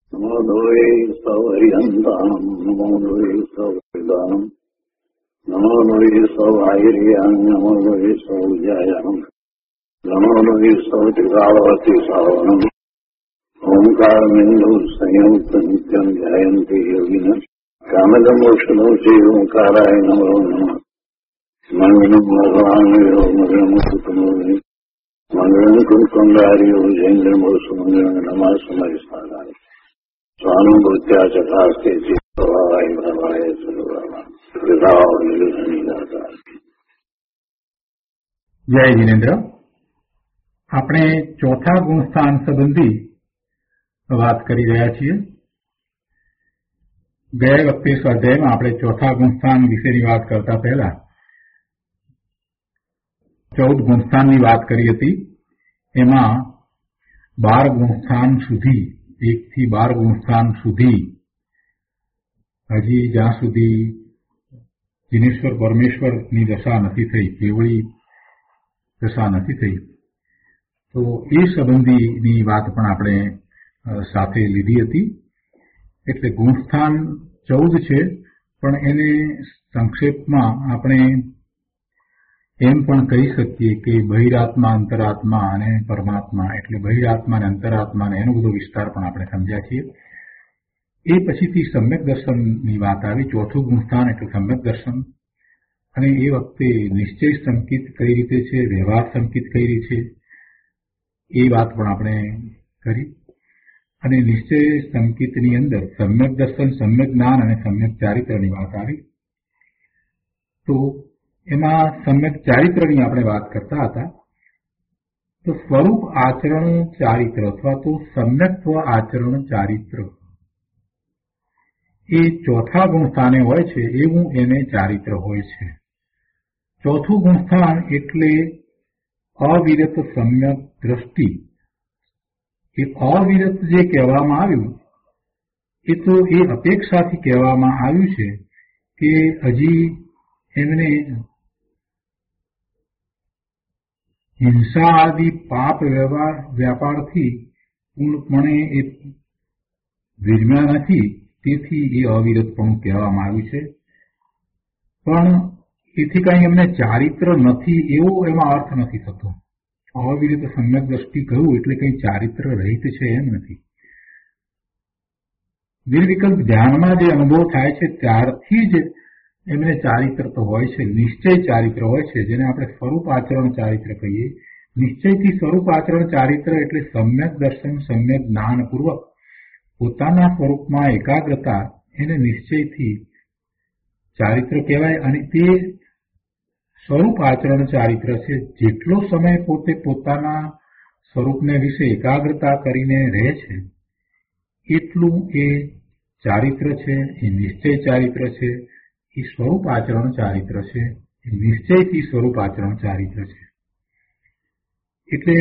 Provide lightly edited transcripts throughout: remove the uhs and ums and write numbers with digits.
નમો દ્વૈ સૌહરિહંતાણમ નમો દ્વૈ સૌદાનમ નમો દ્વૈ સૌહાર્યામ નમો દ્વૈ સૌજાયામ નમો દ્વૈ સૌત્રિકાવતી સાવનમ ઓંકારમિંદુ સંયુક્ત નિત્યમ ધ્યાયંતિ યોગિન કામદમોક્ષનો છે ઓંકારાય નમો નમઃ મંગલમ ભગવાન મંગલમ સુતમોનિ મંગલમ કુંકુંડાર્યો જૈન્દ્રમો સુમંગલમ નમઃ સમયસ્થાનાય સ્વાનુભૂત્યા ચકાસ્તે ચિત્તવાય ભવાય સર્વવા વિભાવ નિર્ધનિદાતા. જય જિનેન્દ્ર. આપણે ચોથા ગુણસ્થાન સંબંધી વાત કરી રહ્યા છીએ. ગયા વખતે સ્વાધ્યાયમાં આપણે ચોથા ગુણસ્થાન વિશેની વાત કરતા પહેલા 14 ગુણસ્થાનની વાત કરી હતી. એમાં 12 ગુણસ્થાન સુધી, 1 થી 12 ગુણસ્થાન સુધી હજી જ્યાં સુધી જીનેશ્વર પરમેશ્વરની દશા નથી થઈ, કેવળી દશા નથી થઈ, તો એ સંબંધીની વાત પણ આપણે સાથે લીધી હતી. એટલે ગુણસ્થાન 14 છે, પણ એને સંક્ષેપમાં આપણે એમ પણ કહી શકીએ કે બહિરાત્મા, અંતરાત્મા અને પરમાત્મા, એટલે બહિરાત્મા અને અંતરાત્મા એનો બધો વિસ્તાર પણ આપણે સમજ્યા છીએ. એ પછીથી સમ્યક દર્શનની વાત આવી. ચોથું ગુણસ્થાન એટલે સમ્યક દર્શન, અને એ વખતે નિશ્ચય સંકિત કઈ રીતે છે, વ્યવહાર સંકિત કઈ રીતે છે, એ વાત પણ આપણે કરી. અને નિશ્ચય સંકિતની અંદર સમ્યક દર્શન, સમ્યક જ્ઞાન અને સમ્યક ચારિત્રની વાત આવી. તો એમાં સમ્યક ચારિત્રની આપણે વાત કરતા હતા. તો સ્વરૂપ આચરણ ચારિત્ર અથવા તો સમ્યક્ત્વ આચરણ ચારિત્ર એ ચોથા ગુણસ્થાને હોય છે, એવું એને ચારિત્ર હોય છે. ચોથું ગુણસ્થાન એટલે અવિરત સમ્યક દ્રષ્ટિ. એ અવિરત જે કહેવામાં આવ્યું એ તો એ અપેક્ષાથી કહેવામાં આવ્યું છે કે હજી એમને હિંસા આદિ પાપ વ્યાપારથી પૂર્ણપણે એ વિરમ્યા નથી, તેથી એ અવિરતપણું કહેવામાં આવ્યું છે. પણ એથી કઈ એમને ચારિત્ર નથી એવો એમાં અર્થ નથી થતો. અવિરત સમ્યક દ્રષ્ટિ કહ્યું એટલે કઈ ચારિત્ર રહિત છે એમ નથી. નિર્વિકલ્પ ધ્યાનમાં જે અનુભવ થાય છે ત્યારથી જ એમને ચારિત્ર તો હોય છે, નિશ્ચય ચારિત્ર હોય છે, જેને આપણે સ્વરૂપ આચરણ ચારિત્ર કહીએ. નિશ્ચયથી સ્વરૂપ આચરણ ચારિત્ર એટલે સમ્યક દર્શન, સમ્યક જ્ઞાન પૂર્વક પોતાના સ્વરૂપમાં એકાગ્રતા, એને નિશ્ચયથી ચારિત્ર કહેવાય. અને તે સ્વરૂપ આચરણ ચારિત્ર છે. જેટલો સમય પોતે પોતાના સ્વરૂપને વિશે એકાગ્રતા કરીને રહે છે એટલું એ ચારિત્ર છે, એ નિશ્ચય ચારિત્ર છે, એ સ્વરૂપ આચરણ ચારિત્ર છે, એ નિશ્ચયથી સ્વરૂપ આચરણ ચારિત્ર છે. એટલે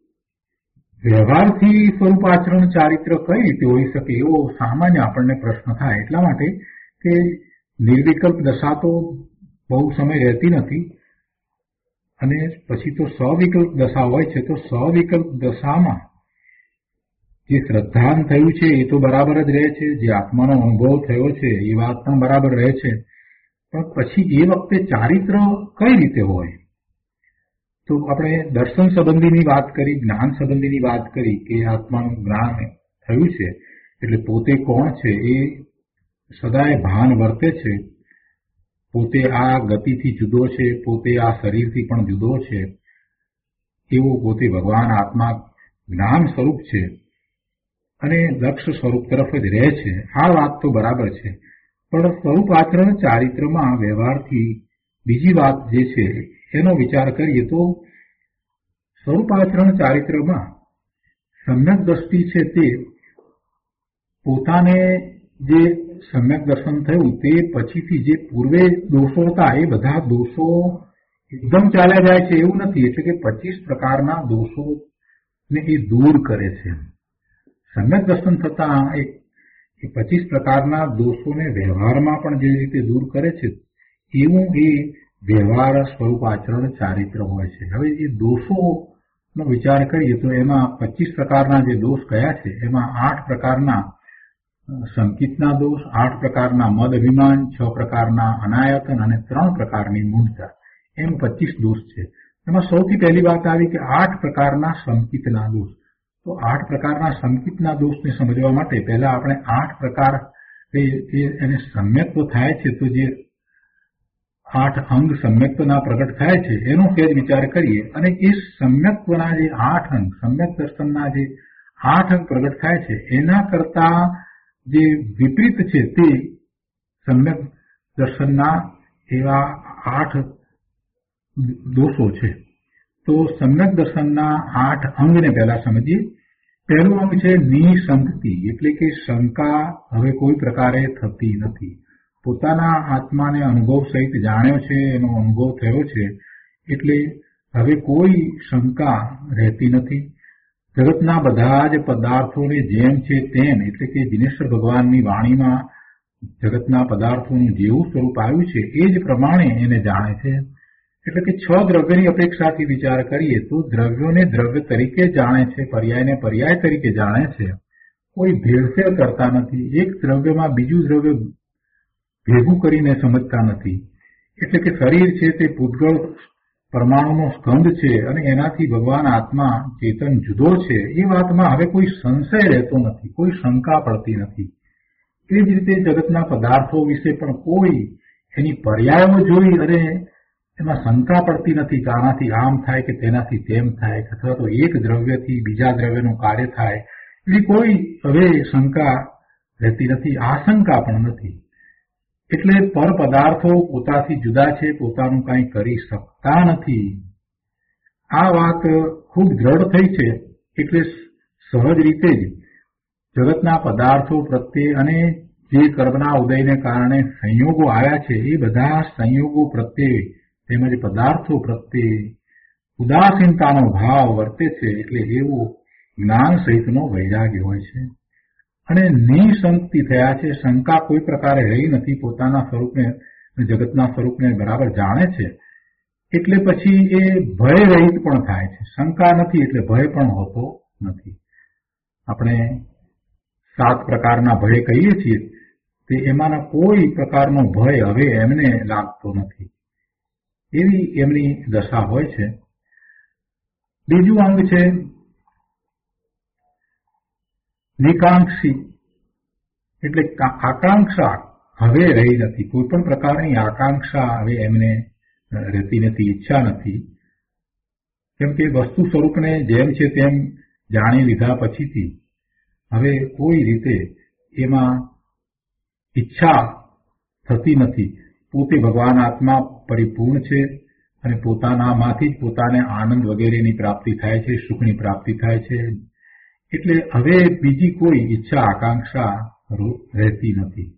વ્યવહારથી સ્વરૂપ આચરણ ચારિત્ર કઈ રીતે હોઈ શકે એવો સામાન્ય આપણને પ્રશ્ન થાય. એટલા માટે કે નિર્વિકલ્પ દશા તો બહુ સમય રહેતી નથી, અને પછી તો સવિકલ્પ દશા હોય છે. તો સવિકલ્પ દશામાં જે શ્રદ્ધાન થયું છે એ તો બરાબર જ રહે છે, જે આત્માનો અનુભવ થયો છે એ વાત પણ બરાબર રહે છે. પણ પછી એ વખતે ચારિત્ર કઈ રીતે હોય? તો આપણે દર્શન સંબંધીની વાત કરી, જ્ઞાન સંબંધીની વાત કરી કે આત્માનું જ્ઞાન થયું છે એટલે પોતે કોણ છે એ સદાય ભાન વર્તે છે. પોતે આ ગતિથી જુદો છે, પોતે આ શરીરથી પણ જુદો છે, એવો પોતે ભગવાન આત્મા જ્ઞાન સ્વરૂપ છે અને લક્ષ્ય સ્વરૂપ તરફ જ રહે છે. આ વાત તો બરાબર છે. પણ સ્વરૂપ આચરણ ચારિત્રમાં વ્યવહારથી બીજી વાત જે છે એનો વિચાર કરીએ તો સ્વરૂપ આચરણ ચારિત્રમાં સમ્યક દ્રષ્ટિ છે તે પોતાને જે સમ્યક દર્શન થયું તે પછીથી જે પૂર્વે દોષો હતા એ બધા દોષો એકદમ ચાલ્યા જાય છે એવું નથી. એટલે કે 25 પ્રકારના દોષોને એ દૂર કરે છે. સમ્યક દર્શન થતા એ 25 પ્રકારના દોષોને વ્યવહારમાં પણ જે રીતે દૂર કરે છે એવું એ વ્યવહાર સ્વરૂપ આચરણ ચારિત્ર હોય છે. હવે એ દોષોનો વિચાર કરીએ તો એમાં 25 પ્રકારના જે દોષ કયા છે એમાં 8 પ્રકારના સંકિતના દોષ, 8 પ્રકારના મદ અભિમાન, 6 પ્રકારના અનાયતન અને 3 પ્રકારની મૂઢતા, એમ 25 દોષ છે. એમાં સૌથી પહેલી વાત આવી કે 8 પ્રકારના સંકિતના દોષ. તો 8 પ્રકારના સંકિતના દોષને સમજવા માટે પહેલા આપણે 8 પ્રકાર એને સમ્યક્ત્વ થાય છે, તો જે 8 અંગ સમ્યક્ત્વના પ્રગટ થાય છે એનો ફેર વિચાર કરીએ. અને એ સમ્યક્ત્વના જે 8 અંગ, સમ્યક દર્શનના જે 8 અંગ પ્રગટ થાય છે એના કરતા જે વિપરીત છે તે સમ્યક દર્શનના એવા 8 દોષો છે. તો સમ્યક દર્શનના 8 અંગને પહેલા સમજીએ. પહેલું અંગ છે નિસંકતિ, એટલે કે શંકા હવે કોઈ પ્રકારે થતી નથી. પોતાના આત્માને અનુભવ સહિત જાણ્યો છે, એનો અનુભવ થયો છે, એટલે હવે કોઈ શંકા રહેતી નથી. જગતના બધા જ પદાર્થોને જેમ છે તેમ, એટલે કે દિનેશ્વર ભગવાનની વાણીમાં જગતના પદાર્થોનું જેવું સ્વરૂપ આવ્યું છે એ જ પ્રમાણે એને જાણે છે. એટલે કે 6 દ્રવ્યની અપેક્ષાથી વિચાર કરીએ તો દ્રવ્યોને દ્રવ્ય તરીકે જાણે છે, પર્યાયને પર્યાય તરીકે જાણે છે, કોઈ ભેળસેળ કરતા નથી. એક દ્રવ્યમાં બીજું દ્રવ્ય ભેગું કરીને સમજતા નથી. એટલે કે શરીર છે તે પૂતગળ પરમાણુનો સ્કંદ છે અને એનાથી ભગવાન આત્મા ચેતન જુદો છે, એ વાતમાં હવે કોઈ સંશય રહેતો નથી, કોઈ શંકા પડતી નથી. એ જ રીતે જગતના પદાર્થો વિશે પણ કોઈ એની પર્યાયો જોઈ અને એમાં શંકા પડતી નથી કે આનાથી આમ થાય કે તેનાથી તેમ થાય, અથવા તો એક દ્રવ્યથી બીજા દ્રવ્યનું કાર્ય થાય, એવી કોઈ હવે શંકા રહેતી નથી, આશંકા પણ નથી. એટલે પર પદાર્થો પોતાથી જુદા છે, પોતાનું કંઈ કરી શકતા નથી. આ વાત ખૂબ દ્રઢ થઈ છે. એટલે સહજ રીતે જ જગતના પદાર્થો પ્રત્યે અને જે કર્મના ઉદયને કારણે સંયોગો આવ્યા છે એ બધા સંયોગો પ્રત્યે તેમજ પદાર્થો પ્રત્યે ઉદાસીનતાનો ભાવ વર્તે છે. એટલે એવો જ્ઞાન સહિતનો વૈરાગ્ય હોય છે. અને નિસંકતિ થયા છે, શંકા કોઈ પ્રકારે રહી નથી, પોતાના સ્વરૂપને, જગતના સ્વરૂપને બરાબર જાણે છે. એટલે પછી એ ભય રહિત પણ થાય છે. શંકા નથી એટલે ભય પણ હોતો નથી. આપણે 7 પ્રકારના ભય કહીએ છીએ તે એમાંના કોઈ પ્રકારનો ભય હવે એમને લાગતો નથી, એવી એમની દશા હોય છે. બીજું અંગ છે નિકાંક્ષી, એટલે આકાંક્ષા હવે રહી નથી. કોઈ પણ પ્રકારની આકાંક્ષા હવે એમને રહેતી નથી, ઈચ્છા નથી. કેમ કે વસ્તુ સ્વરૂપને જેમ છે તેમ જાણી લીધા પછીથી હવે કોઈ રીતે એમાં ઈચ્છા થતી નથી. પોતે ભગવાન આત્મા પરિપૂર્ણ છે અને પોતાનામાંથી જ પોતાને આનંદ વગેરેની પ્રાપ્તિ થાય છે, સુખની પ્રાપ્તિ થાય છે. એટલે હવે બીજી કોઈ ઈચ્છા આકાંક્ષા રહેતી નથી.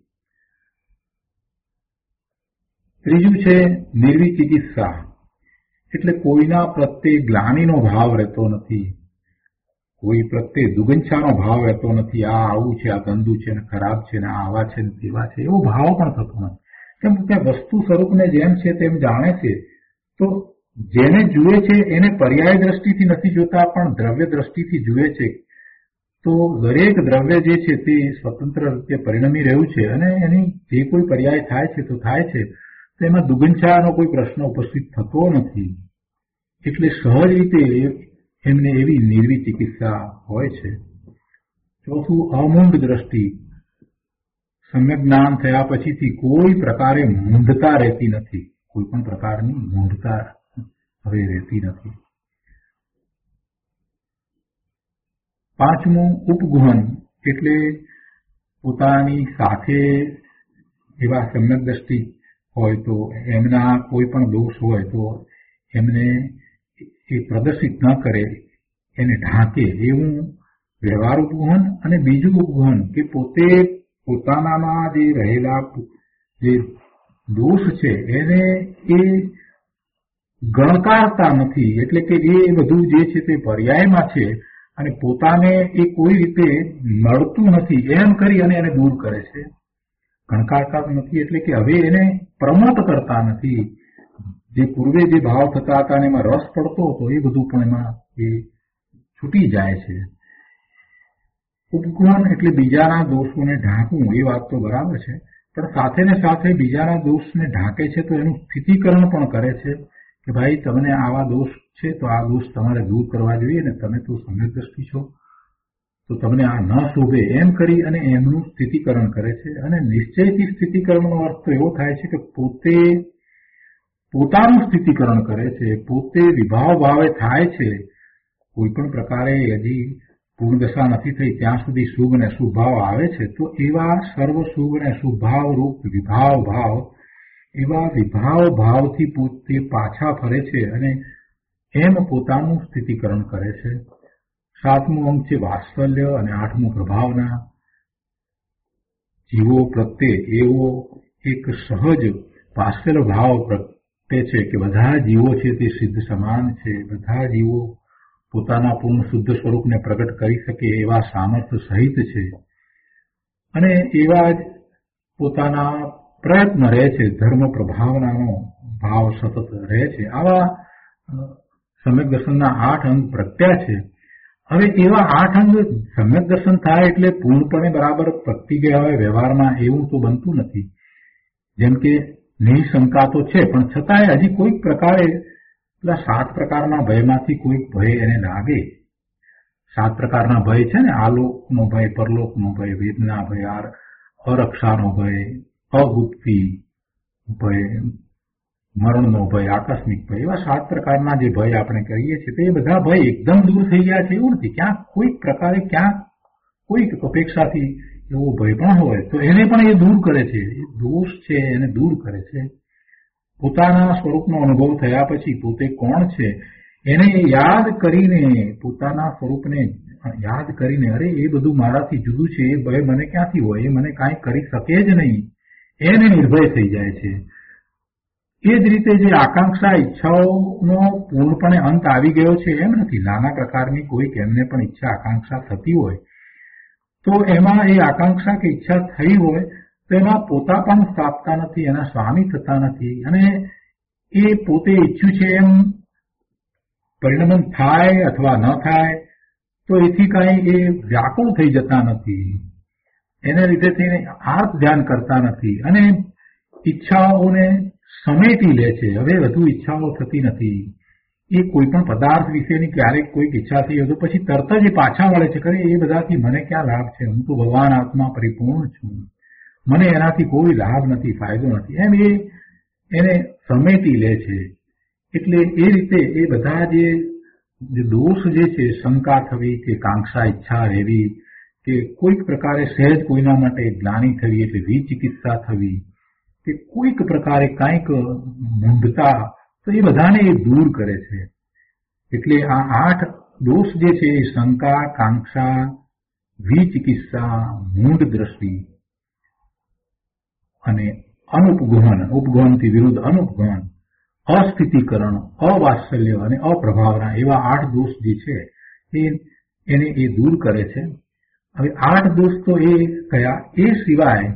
ત્રીજું છે નિર્વિચિકિત્સા, એટલે કોઈના પ્રત્યે ગ્લાનિનો ભાવ રહેતો નથી, કોઈ પ્રત્યે દુગંછાનો ભાવ રહેતો નથી. આ આવું છે, આ ગંદુ છે ને ખરાબ છે ને આવા છે ને તેવા છે, એવો ભાવ પણ થતો નથી. કેમ કે વસ્તુ સ્વરૂપને જેમ છે તેમ જાણે છે. તો જેને જુએ છે એને પર્યાય દ્રષ્ટિથી નથી જોતા, પણ દ્રવ્ય દ્રષ્ટિથી જુએ છે. તો દરેક દ્રવ્ય જે છે તે સ્વતંત્ર રીતે પરિણમી રહ્યું છે અને એની જે કોઈ પર્યાય થાય છે તો થાય છે. તો એમાં દુગંછાનો કોઈ પ્રશ્ન ઉપસ્થિત થતો નથી. એટલે સહજ રીતે એમને એવી નિર્વિચિકિત્સા હોય છે. ચોથું અમૂંઢ દ્રષ્ટિ, સમ્યક જ્ઞાન થયા પછીથી કોઈ પ્રકારે મૂંઢતા રહેતી નથી, કોઈ પણ પ્રકારની મૂંઢતા હવે રહેતી નથી. પાંચમું ઉપગુહન, એટલે પોતાની સાથે એવા સમ્યક દ્રષ્ટિ હોય તો એમના કોઈ પણ દોષ હોય તો એમને એ પ્રદર્શિત ન કરે, એને ઢાંકે, એવું વ્યવહાર ઉપગુહન. અને બીજું ઉપગુહન કે પોતે પોતાનામાં જે રહેલા જે દોષ છે એને એ ગણકારતા નથી. એટલે કે એ બધું જે છે તે પર્યાયમાં છે અને પોતાને એ કોઈ રીતે નડતું નથી એમ કરી અને એને દૂર કરે છે. ગણકારતા નથી એટલે કે હવે એને પ્રમોટ કરતા નથી. જે પૂર્વે જે ભાવ થતા હતા અને એમાં રસ પડતો હતો એ બધું પણ એમાં એ છૂટી જાય છે. ઉપગુણ એટલે બીજાના દોષોને ઢાંકવું, એ વાત તો બરાબર છે, પણ સાથે ને સાથે બીજાના દોષને ઢાંકે છે તો એનું સ્થિતિકરણ પણ કરે છે કે ભાઈ તમને આવા દોષ છે તો આ દોષ તમારે દૂર કરવા જોઈએ ને તમે તો સમ્યક દ્રષ્ટિ છો તો તમને આ ન શોભે, એમ કરી અને એમનું સ્થિતિકરણ કરે છે. અને નિશ્ચયથી સ્થિતિકરણનો અર્થ તો એવો થાય છે કે પોતે પોતાનું સ્થિતિકરણ કરે છે, પોતે વિભાવ ભાવે થાય છે. કોઈ પણ પ્રકારે હજી પૂર્ણદશા નથી થઈ ત્યાં સુધી શુભ અને અશુભ ભાવ આવે છે તો એવા સર્વ શુભ અને અશુભ ભાવ રૂપ વિભાવ ભાવ, એવા વિભાવ ભાવથી પોતે પાછા ફરે છે અને એમ પોતાનું સ્થિતિકરણ કરે છે. 7મું અંગ છે વાત્સલ્ય અને 8મું પ્રભાવના. જીવો પ્રત્યે એવો એક સહજ વાત્સલ્ય ભાવ પ્રગટે છે કે બધા જીવો છે તે સિદ્ધ સમાન છે, બધા જીવો પોતાના પૂર્ણ શુદ્ધ સ્વરૂપને પ્રગટ કરી શકે એવા સામર્થ્ય સહિત છે અને એવા જ પોતાના પ્રયત્ન રહે છે. ધર્મ પ્રભાવનાનો ભાવ સતત રહે છે. આવા સમ્યક દર્શનના 8 અંગ પ્રગટ્યા છે. હવે એવા 8 અંગ સમ્યક દર્શન થાય એટલે પૂર્ણપણે બરાબર પ્રગટી ગયા હોય વ્યવહારમાં એવું તો બનતું નથી. જેમ કે નિશંકા તો છે પણ છતાંય હજી કોઈક પ્રકારે પેલા 7 પ્રકારના ભયમાંથી કોઈક ભય એને લાગે. 7 પ્રકારના ભય છે ને, આલોકનો ભય, પરલોકનો ભય, વેદના ભય, અરક્ષાનો ભય, અગુપ્તિ ભય, મરણનો ભય, આકસ્મિક ભય, એવા 7 પ્રકારના જે ભય આપણે કહીએ છીએ તો એ બધા ભય એકદમ દૂર થઈ ગયા છે એવું નથી. ક્યાંક કોઈક પ્રકારે ક્યાંક કોઈક અપેક્ષાથી એવો ભય પણ હોય તો એને પણ એ દૂર કરે છે. એ દોષ છે એને દૂર કરે છે. પોતાના સ્વરૂપનો અનુભવ થયા પછી પોતે કોણ છે એને યાદ કરીને, પોતાના સ્વરૂપને યાદ કરીને, અરે એ બધું મારાથી જુદું છે, એ ભય મને ક્યાંથી હોય, એ મને કાંઈ કરી શકે જ નહીં, એને નિર્ભય થઈ જાય છે. એ જ રીતે જે આકાંક્ષા ઈચ્છાઓનો પૂર્ણપણે અંત આવી ગયો છે એમ નથી. નાના પ્રકારની કોઈક એમને પણ ઈચ્છા આકાંક્ષા થતી હોય તો એમાં એ આકાંક્ષા કે ઈચ્છા થઈ હોય તો એમાં પોતા પણ સ્થાપતા નથી, એના સ્વામી થતા નથી અને એ પોતે ઈચ્છ્યું છે એમ પરિણમન થાય અથવા ન થાય તો એથી કાંઈ એ વ્યાકુળ થઈ જતા નથી, એને લીધે થઈને આર્ત ધ્યાન કરતા નથી અને ઈચ્છાઓને સમેટી લે છે. હવે વધુ ઈચ્છાઓ થતી નથી. એ કોઈ પણ પદાર્થ વિશેની ક્યારેક કોઈક ઈચ્છા થઈ હોય તો પછી તરત જ એ પાછા વળે છે, કરે એ બધાથી મને ક્યાં લાભ છે, હું તો ભગવાન આત્મા પરિપૂર્ણ છું, મને એનાથી કોઈ લાભ નથી, ફાયદો નથી, એમ એને સમેટી લે છે. એટલે એ રીતે એ બધા જે દોષ જે છે, શંકા થવી કે કાંક્ષા ઈચ્છા રહેવી કે કોઈક પ્રકારે સહેજ કોઈના માટે ગ્લાનિ થવી એટલે વિચિકિત્સા થવી કે કોઈક પ્રકારે કાંઈક મૂંઢતા, તો એ બધાને એ દૂર કરે છે. એટલે આ 8 દોષ જે છે એ શંકા, કાંક્ષા, વિચિકિત્સા, મૂઢ દ્રષ્ટિ અને અનુપગહન, ઉપગહનથી વિરુદ્ધ અનુપગહન, અસ્થિતિકરણ, અવાત્સલ્ય અને અપ્રભાવના, એવા 8 દોષ જે છે એને એ દૂર કરે છે. હવે 8 દોષ તો એ કયા, એ સિવાય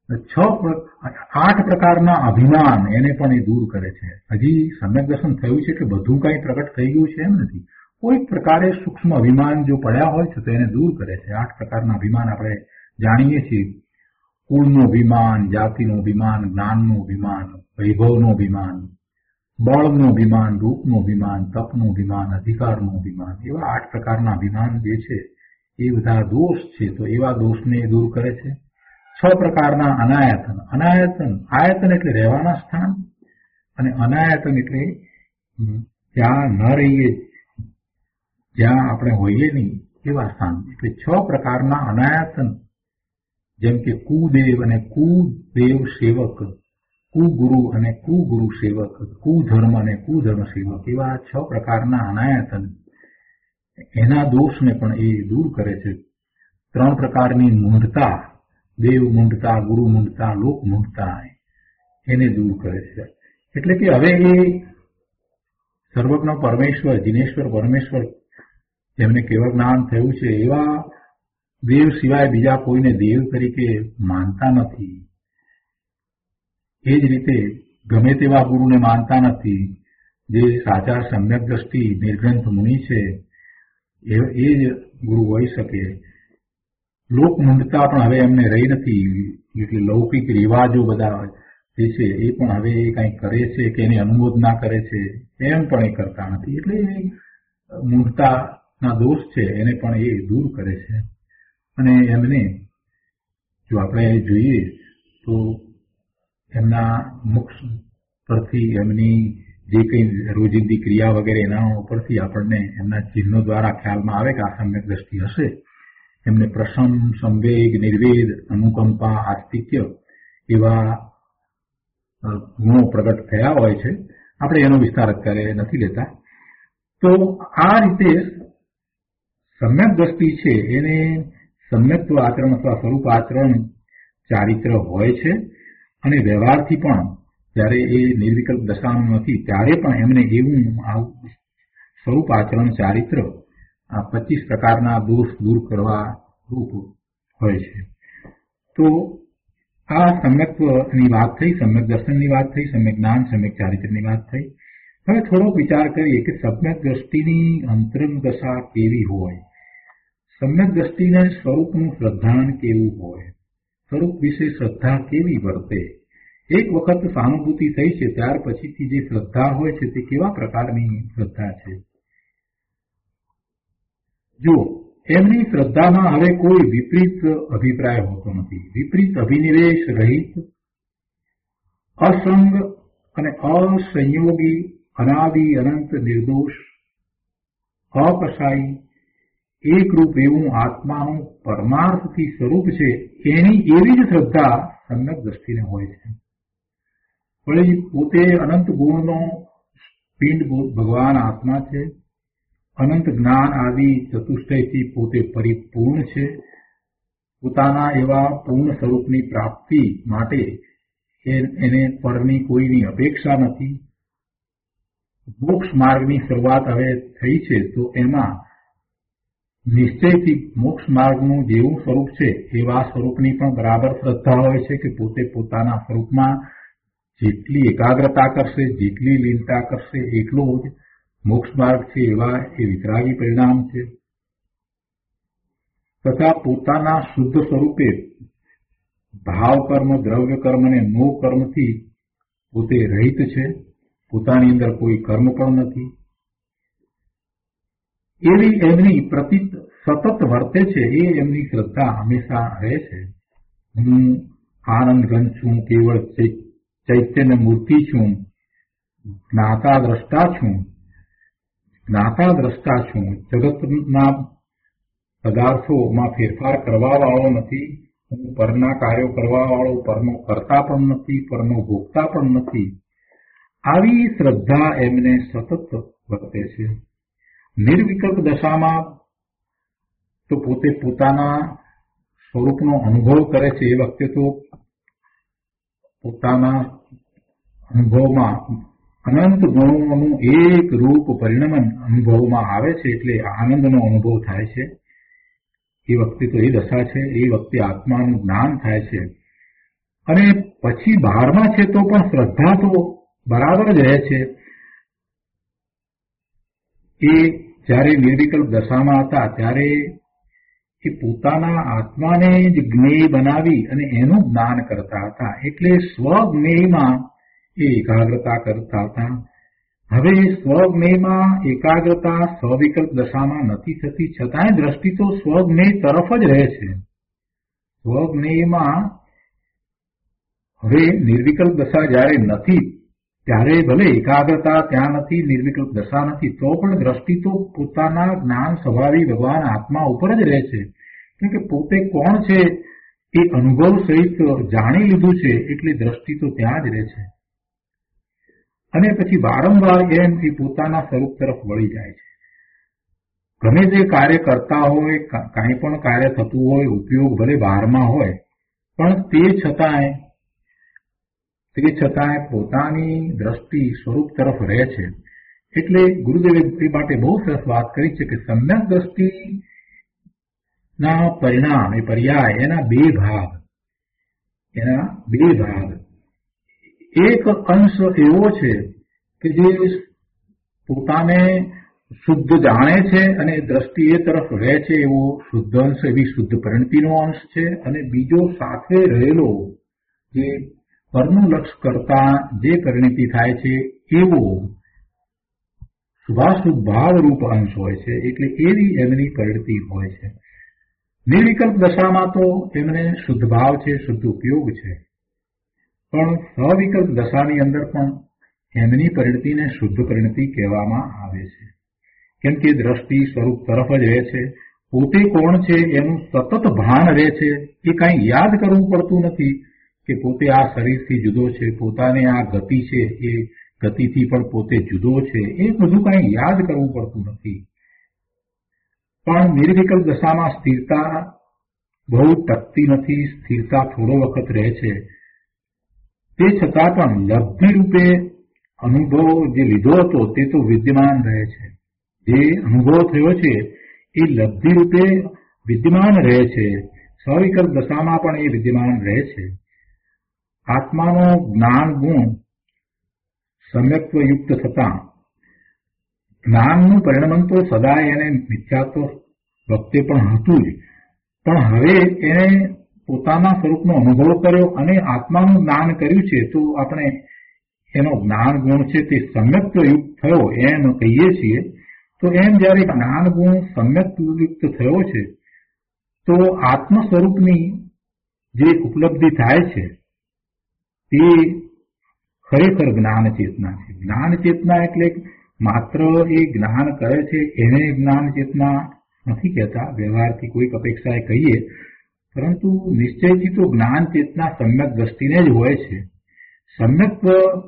8 પ્રકારના અભિમાન એને પણ એ દૂર કરે છે. હજી સમ્યક દર્શન થયું છે કે બધું કંઈ પ્રગટ થઈ ગયું છે એમ નથી. કોઈક પ્રકારે સૂક્ષ્મ અભિમાન જો પડ્યા હોય છે તો એને દૂર કરે છે. 8 પ્રકારના અભિમાન આપણે જાણીએ છીએ. કુળનું અભિમાન, જાતિનું અભિમાન, જ્ઞાનનું અભિમાન, વૈભવનું અભિમાન, બળનું અભિમાન, રૂપનું અભિમાન, તપનું અભિમાન, અધિકારનું અભિમાન, એવા 8 પ્રકારના અભિમાન જે છે એ બધા દોષ છે તો એવા દોષને દૂર કરે છે. 6 પ્રકારના અનાયતન. આયતન એટલે રહેવાના સ્થાન અને અનાયતન એટલે જ્યાં ન રહીએ, જ્યાં આપણે હોઈએ નહીં એવા સ્થાન. એટલે 6 પ્રકારના અનાયતન, જેમ કે કુદેવ અને કુદેવ સેવક, કુગુરુ અને કુગુરુ સેવક, કુધર્મ અને કુધર્મ સેવક, એવા 6 પ્રકારના અનાયતન, એના દોષને પણ એ દૂર કરે છે. 3 પ્રકારની મૂઢતા, દેવ મૂઢતા, ગુરુ મૂઢતા, લોક મૂઢતા, એને દૂર કરે છે. એટલે કે હવે એ સર્વજ્ઞ પરમેશ્વર, જીનેશ્વર પરમેશ્વર, જેમને કેવળ જ્ઞાન થયું છે એવા દેવ સિવાય બીજા કોઈને દેવ તરીકે માનતા નથી. એ જ રીતે ગમે તેવા ગુરુને માનતા નથી. જે સાચા સમ્યક દ્રષ્ટિ નિર્ગ્રંથ મુનિ છે એ જ ગુરુ હોઈ શકે. લોકમુંડતા પણ હવે એમને રહી નથી. એટલે લૌકિક રિવાજો બધા જે છે એ પણ હવે કંઈ કરે છે કે એની અનુમોદના કરે છે એમ પણ એ કરતા નથી. એટલે મૂંઢતાના દોષ છે એને પણ એ દૂર કરે છે. અને એમને જો આપણે જોઈએ તો એમના મોક્ષ પરથી એમની જે કંઈ રોજિંદી ક્રિયા વગેરે એના ઉપરથી આપણને એમના ચિહ્નો દ્વારા ખ્યાલમાં આવે કે આ સમ્યક દ્રષ્ટિ હશે. એમને પ્રશમ, સંવેગ, નિર્વેદ, અનુકંપા, આસ્તિક્ય એવા ગુણો પ્રગટ થયા હોય છે. આપણે એનો વિસ્તાર અત્યારે નથી લેતા. તો આ રીતે સમ્યક દ્રષ્ટિ છે એને સમ્યક્ત્વ આચરણ અથવા સ્વરૂપ આચરણ ચારિત્ર હોય છે. અને વ્યવહારથી પણ જ્યારે એ નિર્વિકલ્પ દશાનું નથી ત્યારે પણ એમને એવું સ્વરૂપ આચરણ ચારિત્ર આ 25 પ્રકારના દોષ દૂર કરવા રૂપ હોય છે. તો આ સમ્યક્ત્વની વાત થઈ, સમ્યક દર્શનની વાત થઈ, સમ્યક જ્ઞાન, સમ્યક ચારિત્રની વાત થઈ. હવે થોડોક વિચાર કરીએ કે સમ્યક દ્રષ્ટિની અંતરંગ દશા કેવી હોય, સમ્યક દ્રષ્ટિને સ્વરૂપનું શ્રદ્ધાન કેવું હોય, સ્વરૂપ વિશે શ્રદ્ધા કેવી વર્તે. એક વખત સહાનુભૂતિ થઈ છે ત્યાર પછીથી જે શ્રદ્ધા હોય છે તે કેવા પ્રકારની શ્રદ્ધા છે. જો એમની શ્રદ્ધામાં હવે કોઈ વિપરીત અભિપ્રાય હોતો નથી, વિપરીત અભિનિવેશ રહિત, અસંગ અને અસંયોગી, અનાદિ અનંત નિર્દોષ, અકસાઈ, એકરૂપ એવું આત્માનું પરમાર્થથી સ્વરૂપ છે એની એવી જ શ્રદ્ધા સમ્યક દ્રષ્ટિને હોય છે. વળી પોતે અનંત ગુણનો પિંડ ભગવાન આત્મા છે, અનંત જ્ઞાન આદિ ચતુષ્ટયથી પોતે પરિપૂર્ણ છે. પોતાના એવા પૂર્ણ સ્વરૂપની પ્રાપ્તિ માટે એને પરની કોઈની અપેક્ષા નથી. મોક્ષ માર્ગની શરૂઆત હવે થઈ છે તો એમાં નિશ્ચયથી મોક્ષ માર્ગનું જેવું સ્વરૂપ છે એવા સ્વરૂપની પણ બરાબર શ્રદ્ધા હોય છે કે પોતે પોતાના સ્વરૂપમાં જેટલી એકાગ્રતા કરશે, જેટલી લીનતા કરશે એટલો જ મોક્ષ માર્ગ છે એવા એ વિતરાગી પરિણામ છે. તથા પોતાના શુદ્ધ સ્વરૂપે ભાવ કર્મ, દ્રવ્ય કર્મ અને મોહ કર્મથી પોતે રહિત છે, પોતાની અંદર કોઈ કર્મ પણ નથી. એવી એમની પ્રતીત સતત વર્તે છે એ એમની શ્રદ્ધા હંમેશા રહે છે. હું આનંદ ઘન છું, કેવળ ચૈતન્ય મૂર્તિ છું, જ્ઞાતા દ્રષ્ટા છું, જગતના પદાર્થોમાં ફેરફાર કરવા વાળો નથી, હું પરના કાર્યો કરવા વાળો પરનો કરતા પણ નથી, પરનો ભોગતા પણ નથી. આવી શ્રદ્ધા એમને સતત વર્તે છે. નિર્વિકલ્પ દશામાં તો પોતે પોતાના સ્વરૂપનો અનુભવ કરે છે એ વખતે તો પોતાના અનુભવમાં અનંત ગુણોનું એક રૂપ પરિણમન અનુભવમાં આવે છે, એટલે આનંદનો અનુભવ થાય છે. એ વખતે તો એ દશા છે, એ વખતે આત્માનું જ્ઞાન થાય છે. અને પછી બહારમાં છે તો પણ શ્રદ્ધા તો બરાબર જ રહે છે. એ જ્યારે નિર્વિકલ્પ દશામાં હતા ત્યારે એ પોતાના આત્માને જ જ્ઞેય બનાવી અને એનું જ્ઞાન કરતા હતા, એટલે સ્વજ્ઞેયમાં એ એકાગ્રતા કરતા હતા. હવે સ્વજ્ઞેયમાં એકાગ્રતા સ્વવિકલ્પ દશામાં નથી થતી, છતાંય દ્રષ્ટિ તો સ્વજ્ઞેય તરફ જ રહે છે. સ્વજ્ઞેયમાં હવે નિર્વિકલ્પ દશા જ્યારે નથી ત્યારે ભલે એકાગ્રતા ત્યાં નથી, નિર્વિકલ્પ દશા નથી, તો પણ દ્રષ્ટિ તો પોતાના જ્ઞાન સ્વભાવી ભગવાન આત્મા ઉપર જ રહે છે. કેમ કે પોતે કોણ છે એ અનુભવ સહિત જાણી લીધું છે, એટલે દ્રષ્ટિ તો ત્યાં જ રહે છે. અને પછી વારંવાર એમ એ પોતાના સ્વરૂપ તરફ વળી જાય છે. ગમે તે કાર્ય કરતા હોય, કાંઈ પણ કાર્ય થતું હોય, ઉપયોગ ભલે બહારમાં હોય, પણ તે છતાંય પોતાની દ્રષ્ટિ સ્વરૂપ તરફ રહે છે. એટલે ગુરુદેવે એ માટે બહુ સરસ વાત કરી છે કે સમ્યક દ્રષ્ટિના પરિણામ એ પર્યાય એના બે ભાગ. એક અંશ એવો છે કે જે પોતાને શુદ્ધ જાણે છે અને દ્રષ્ટિ એ તરફ રહે છે એવો શુદ્ધ અંશ, એવી શુદ્ધ પરિણતિનો અંશ છે. અને બીજો સાથે રહેલો જે પરનું લક્ષ કરતા જે પરિણતિ થાય છે એવો શુભાશુભ ભાવરૂપ અંશ હોય છે. એટલે એવી એમની પરિણતિ હોય છે. નિર્વિકલ્પ દશામાં તો એમને શુદ્ધ ભાવ છે, શુદ્ધ ઉપયોગ છે, પણ સવિકલ્પ દશાની અંદર પણ એમની પરિણતિને શુદ્ધ પરિણતિ કહેવામાં આવે છે. કેમ કે દ્રષ્ટિ સ્વરૂપ તરફ જ રહે છે, પોતે કોણ છે એનું સતત ભાન રહે છે. એ કાંઈ યાદ કરવું પડતું નથી કે પોતે આ શરીરથી જુદો છે, પોતાને આ ગતિ છે એ ગતિથી પણ પોતે જુદો છે, એ બધું કાંઈ યાદ કરવું પડતું નથી. પણ નિર્વિકલ્પ દશામાં સ્થિરતા બહુ ટકતી નથી, સ્થિરતા થોડો વખત રહે છે. તે છતાં પણ લબ્ધિ રૂપે અનુભવ જે લીધો હતો તે તો વિદ્યમાન રહે છે. જે અનુભવ થયો છે એ લબ્ધિ રૂપે વિદ્યમાન રહે છે. સવિકલ્પ દશામાં પણ એ વિદ્યમાન રહે છે. આત્માનો જ્ઞાન ગુણ સમ્યક્ત્વયુક્ત થતા જ્ઞાનનું પરિણમન તો સદાય એને મિથ્યાત્વ વખતે પણ હતું જ, પણ હવે એને પોતાના સ્વરૂપનો અનુભવ કર્યો અને આત્માનું જ્ઞાન કર્યું છે, તો આપણે એનો જ્ઞાન ગુણ છે તે સમ્યક્ત્વયુક્ત થયો એમ કહીએ છીએ. તો એમ જયારે જ્ઞાન ગુણ સમ્યક્તયુક્ત થયો છે તો આત્મ સ્વરૂપની જે ઉપલબ્ધિ થાય છે તે ખરેખર જ્ઞાન ચેતના છે. જ્ઞાન ચેતના એટલે માત્ર એ જ્ઞાન કરે છે એને જ્ઞાન ચેતના નથી કહેતા, વ્યવહારથી કોઈક અપેક્ષાએ કહીએ, પરંતુ નિશ્ચયથી તો જ્ઞાન ચેતના સમ્યક દ્રષ્ટિને જ હોય છે. સમ્યક્ત્વ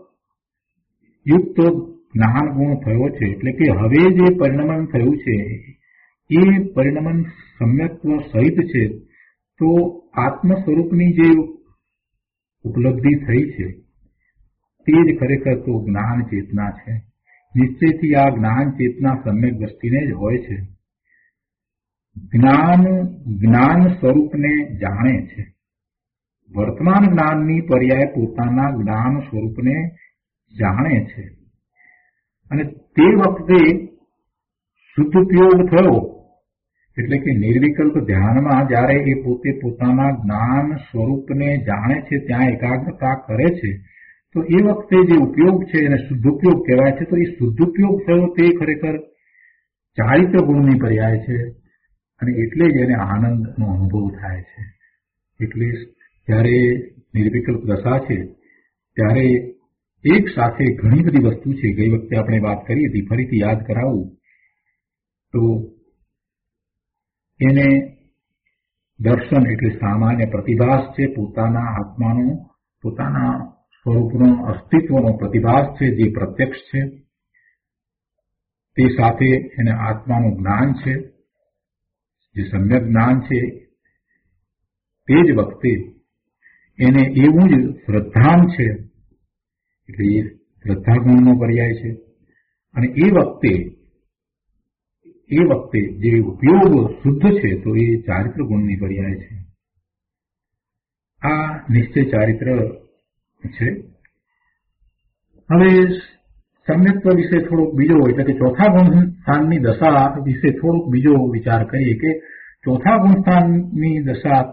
યુક્ત જ્ઞાન ગુણ થયો છે એટલે કે હવે જે પરિણમન થયું છે એ પરિણમન સમ્યક્ત્વ સહિત છે. તો આત્મ સ્વરૂપની જે ઉપલબ્ધિ થઈ છે તે જ ખરેખર તો જ્ઞાન ચેતના છે. નિશ્ચયથી આ જ્ઞાન ચેતના સમ્યક દ્રષ્ટિને જ હોય છે. જ્ઞાન સ્વરૂપને જાણે છે. વર્તમાન જ્ઞાનની પર્યાય પોતાના જ્ઞાન સ્વરૂપને જાણે છે. અને તે વખતે શુદ્ધ ઉપયોગ થયો એટલે કે નિર્વિકલ્પ ધ્યાનમાં જ્યારે એ પોતે પોતાના જ્ઞાન સ્વરૂપને જાણે છે, ત્યાં એકાગ્રતા કરે છે, તો એ વખતે જે ઉપયોગ છે એને શુદ્ધ ઉપયોગ કહેવાય છે. તો એ શુદ્ધ ઉપયોગ થયો તે ખરેખર ચારિત્ર ગુણની પર્યાય છે અને એટલે જ એને આનંદનો અનુભવ થાય છે. એટલે જ્યારે નિર્વિકલ્પ દશા છે ત્યારે એક સાથે ઘણી બધી વસ્તુ છે. ગઈ વખતે આપણે વાત કરી હતી, ફરીથી યાદ કરાવું તો એને દર્શન એટલે સામાન્ય પ્રતિભાસ છે, પોતાના આત્માનો, પોતાના સ્વરૂપનો અસ્તિત્વનો પ્રતિભાસ છે જે પ્રત્યક્ષ છે. તે સાથે એને આત્માનું જ્ઞાન છે જે સમ્યક જ્ઞાન છે. તે જ વખતે એને એવું જ શ્રદ્ધાન છે એટલે એ શ્રદ્ધા ગુણનો પર્યાય છે. અને એ વખતે જે ઉપયોગ શુદ્ધ છે તો એ ચારિત્ર ગુણની પર્યાય છે. આ નિશ્ચય ચારિત્ર છે. હવે સમ્યક્ત્વ વિશે થોડોક બીજો એટલે કે ચોથા ગુણ સ્થાનની દશા વિશે થોડોક બીજો વિચાર કરીએ કે ચોથા ગુણ સ્થાનની દશા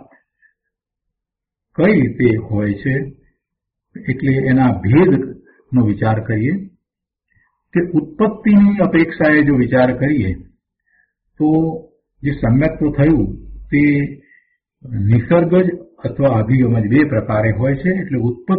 કઈ રીતે હોય છે. એટલે એના ભેદનો વિચાર કરીએ કે ઉત્પત્તિની અપેક્ષાએ જો વિચાર કરીએ તો જે સમ્યક્ત્વ થયું તે નિસર્ગજ અથવા અભિગમજ બે પ્રકારે હોય છે. એટલે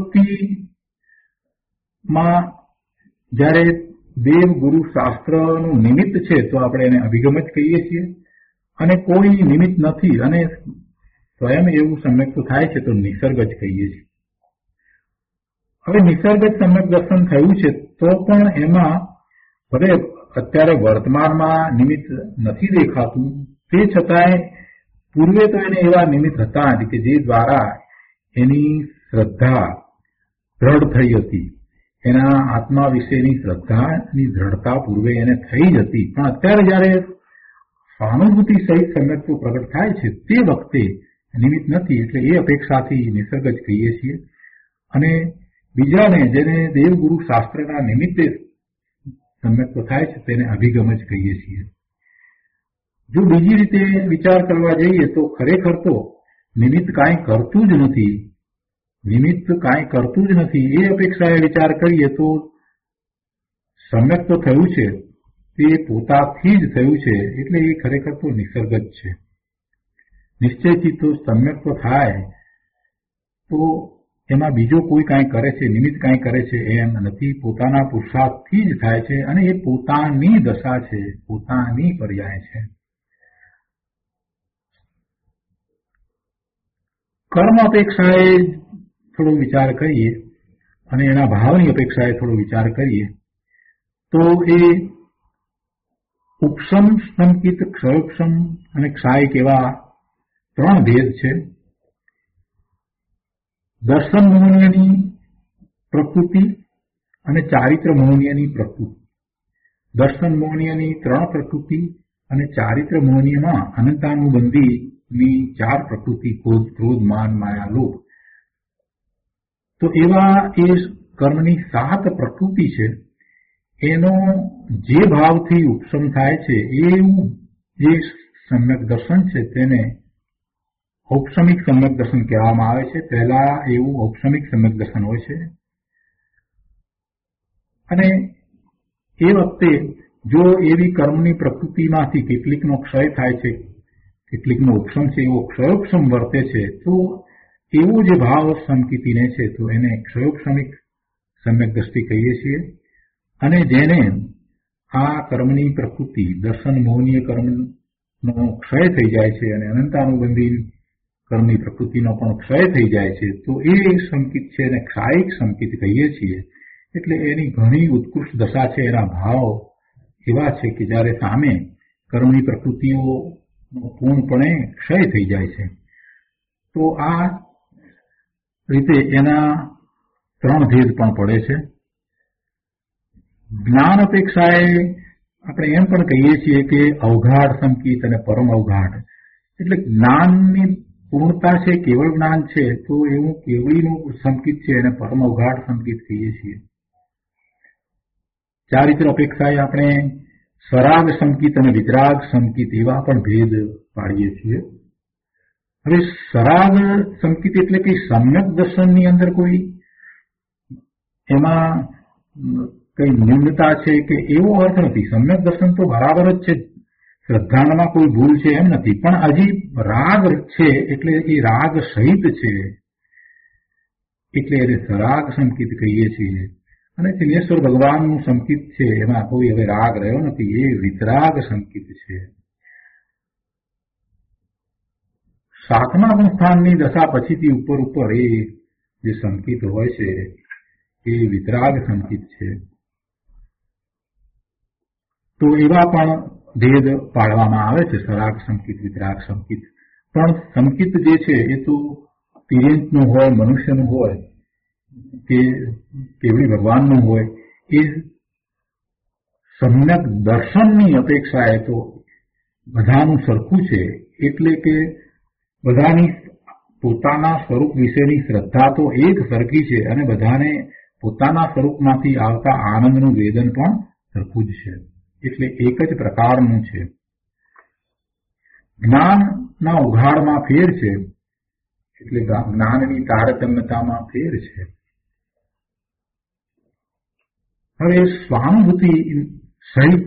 ઉત્પત્તિમાં જ્યારે દેવ ગુરુ શાસ્ત્રનું નિમિત્ત છે તો આપણે એને અભિગમ જ કહીએ છીએ, અને કોઈ નિમિત્ત નથી અને સ્વયં એવું સમ્યક્ત્વ થાય છે તો નિસર્ગ જ કહીએ છીએ. હવે નિસર્ગ જ સમ્યક દર્શન થયું છે તો પણ એમાં ભલે અત્યારે વર્તમાનમાં નિમિત્ત નથી દેખાતું, તે છતાંય પૂર્વે તો એને એવા નિમિત્ત હતા જ કે જે દ્વારા એની શ્રદ્ધા દ્રઢ થઈ હતી. એના આત્મા વિશેની શ્રદ્ધાની દ્રઢતા પૂર્વે એને થઈ જ હતી, પણ અત્યારે જયારે સહાનુભૂતિ સહિત સમ્યક્ત્વ પ્રગટ થાય છે તે વખતે નિમિત્ત નથી. એટલે એ અપેક્ષાથી નિસર્ગ જ કહીએ છીએ. અને બીજાને જેને દેવગુરુ શાસ્ત્રના નિમિત્તે સમ્યક્ત્વ થાય છે તેને અભિગમ જ કહીએ છીએ. જો બીજી રીતે વિચાર કરવા જઈએ તો ખરેખર તો નિમિત્ત કાંઈ કરતું જ નથી. નિમિત્ત કાંઈ કરતું જ નથી એ અપેક્ષાએ વિચાર કરીએ તો સમ્યક્ત્વ થયું છે તે પોતાથી જ થયું છે, એટલે એ ખરેખર તો નિસર્ગ જ છે. નિશ્ચયથી તો સમ્યક્ત્વ થાય તો એમાં બીજો કોઈ કાંઈ કરે છે, નિમિત્ત કાંઈ કરે છે એમ નથી. પોતાના પુરુષાર્થથી જ થાય છે અને એ પોતાની દશા છે, પોતાની પર્યાય છે. કર્મ અપેક્ષાએ થોડો વિચાર કરીએ અને એના ભાવની અપેક્ષાએ થોડો વિચાર કરીએ તો એ ઉપશમ, સંકિત, ક્ષયોપશમ અને ક્ષાયિક એવા 3 ભેદ છે. દર્શન મોહનીયની પ્રકૃતિ અને ચારિત્ર મોહનીયની પ્રકૃતિ. દર્શન મોહનીયની 3 પ્રકૃતિ અને ચારિત્ર મોહનીયમાં અનંતાનુબંધીની 4 પ્રકૃતિ, ક્રોધ, માન, માયા, લોભ. તો એવા એ કર્મની 7 પ્રકૃતિ છે. એનો જે ભાવથી ઉપશમ થાય છે એવું જે સમ્યક દર્શન છે તેને ઔપસમિક સમ્યક દર્શન કહેવામાં આવે છે. પહેલા એવું ઔપસમિક સમ્યક દર્શન હોય છે અને એ વખતે જો એવી કર્મની પ્રકૃતિમાંથી કેટલીકનો ક્ષય થાય છે, કેટલીકનો ઉપશમ છે, એવો ક્ષયોપશમ વર્તે છે તો એવો જે ભાવ સંકિતિને છે તો એને ક્ષયોપશમિક સમ્યક દ્રષ્ટિ કહીએ છીએ. અને જેને આ કર્મની પ્રકૃતિ દર્શન મોહનીય કર્મનો ક્ષય થઈ જાય છે અને અનંતાનુબંધી કર્મની પ્રકૃતિનો પણ ક્ષય થઈ જાય છે તો એ સંકિત છે અને ક્ષાયિક સંકિત કહીએ છીએ. એટલે એની ઘણી ઉત્કૃષ્ટ દશા છે. એના ભાવ એવા છે કે જ્યારે સામે કર્મની પ્રકૃતિઓનો પૂર્ણપણે ક્ષય થઈ જાય છે. તો આ રીતે એના 3 ભેદ પણ પડે છે. જ્ઞાન અપેક્ષાએ આપણે એમ પણ કહીએ છીએ કે અવઘાડ સંકિત અને પરમ અવઘાડ. એટલે જ્ઞાનની પૂર્ણતા છે, કેવળ જ્ઞાન છે તો એવું કેવળીનું સંકિત છે અને પરમ અવઘાડ સંકિત કહીએ છીએ. ચારિત્ર અપેક્ષાએ આપણે સરાગ સંકિત અને વિતરાગ સંકિત એવા પણ ભેદ પાડીએ છીએ. હવે સરાગ સંકિત એટલે કે સમ્યક દર્શનની અંદર કોઈ એમાં કઈ નિમ્નતા છે કે એવો અર્થ નથી. સમ્યક દર્શન તો બરાબર જ છે, શ્રદ્ધામાં કોઈ ભૂલ છે એમ નથી, પણ હજી રાગ છે એટલે એ રાગ સહિત છે એટલે એને સરાગ સંકિત કહીએ છીએ. અને ચિનેશ્વર ભગવાનનું સંકિત છે એમાં કોઈ હવે રાગ રહ્યો નથી, એ વિતરાગ સંકિત છે. 7મા ગુણસ્થાનની દશા પછીથી ઉપર એ જે સંકિત હોય છે એ વિતરાગ સંકિત છે. તો એવા પણ ભેદ પાડવામાં આવે છે, સરાગ સંકિત, વિતરાગ સંકિત. પણ સંકિત જે છે એ તો તિર્યંતનું હોય, મનુષ્યનું હોય કે કેવળી ભગવાનનું હોય, એ સમ્યક દર્શનની અપેક્ષાએ તો બધાનું સરખું છે. એટલે કે બધાની પોતાના સ્વરૂપ વિશેની શ્રદ્ધા તો એક સરખી છે અને બધાને પોતાના સ્વરૂપમાંથી આવતા આનંદનું વેદન પણ સરખું જ છે. એટલે એક જ પ્રકારનું છે. જ્ઞાનના ઉઘાડમાં ફેર છે, એટલે જ્ઞાનની તારતમ્યતામાં ફેર છે. હવે સ્વાનુભૂતિ સહિત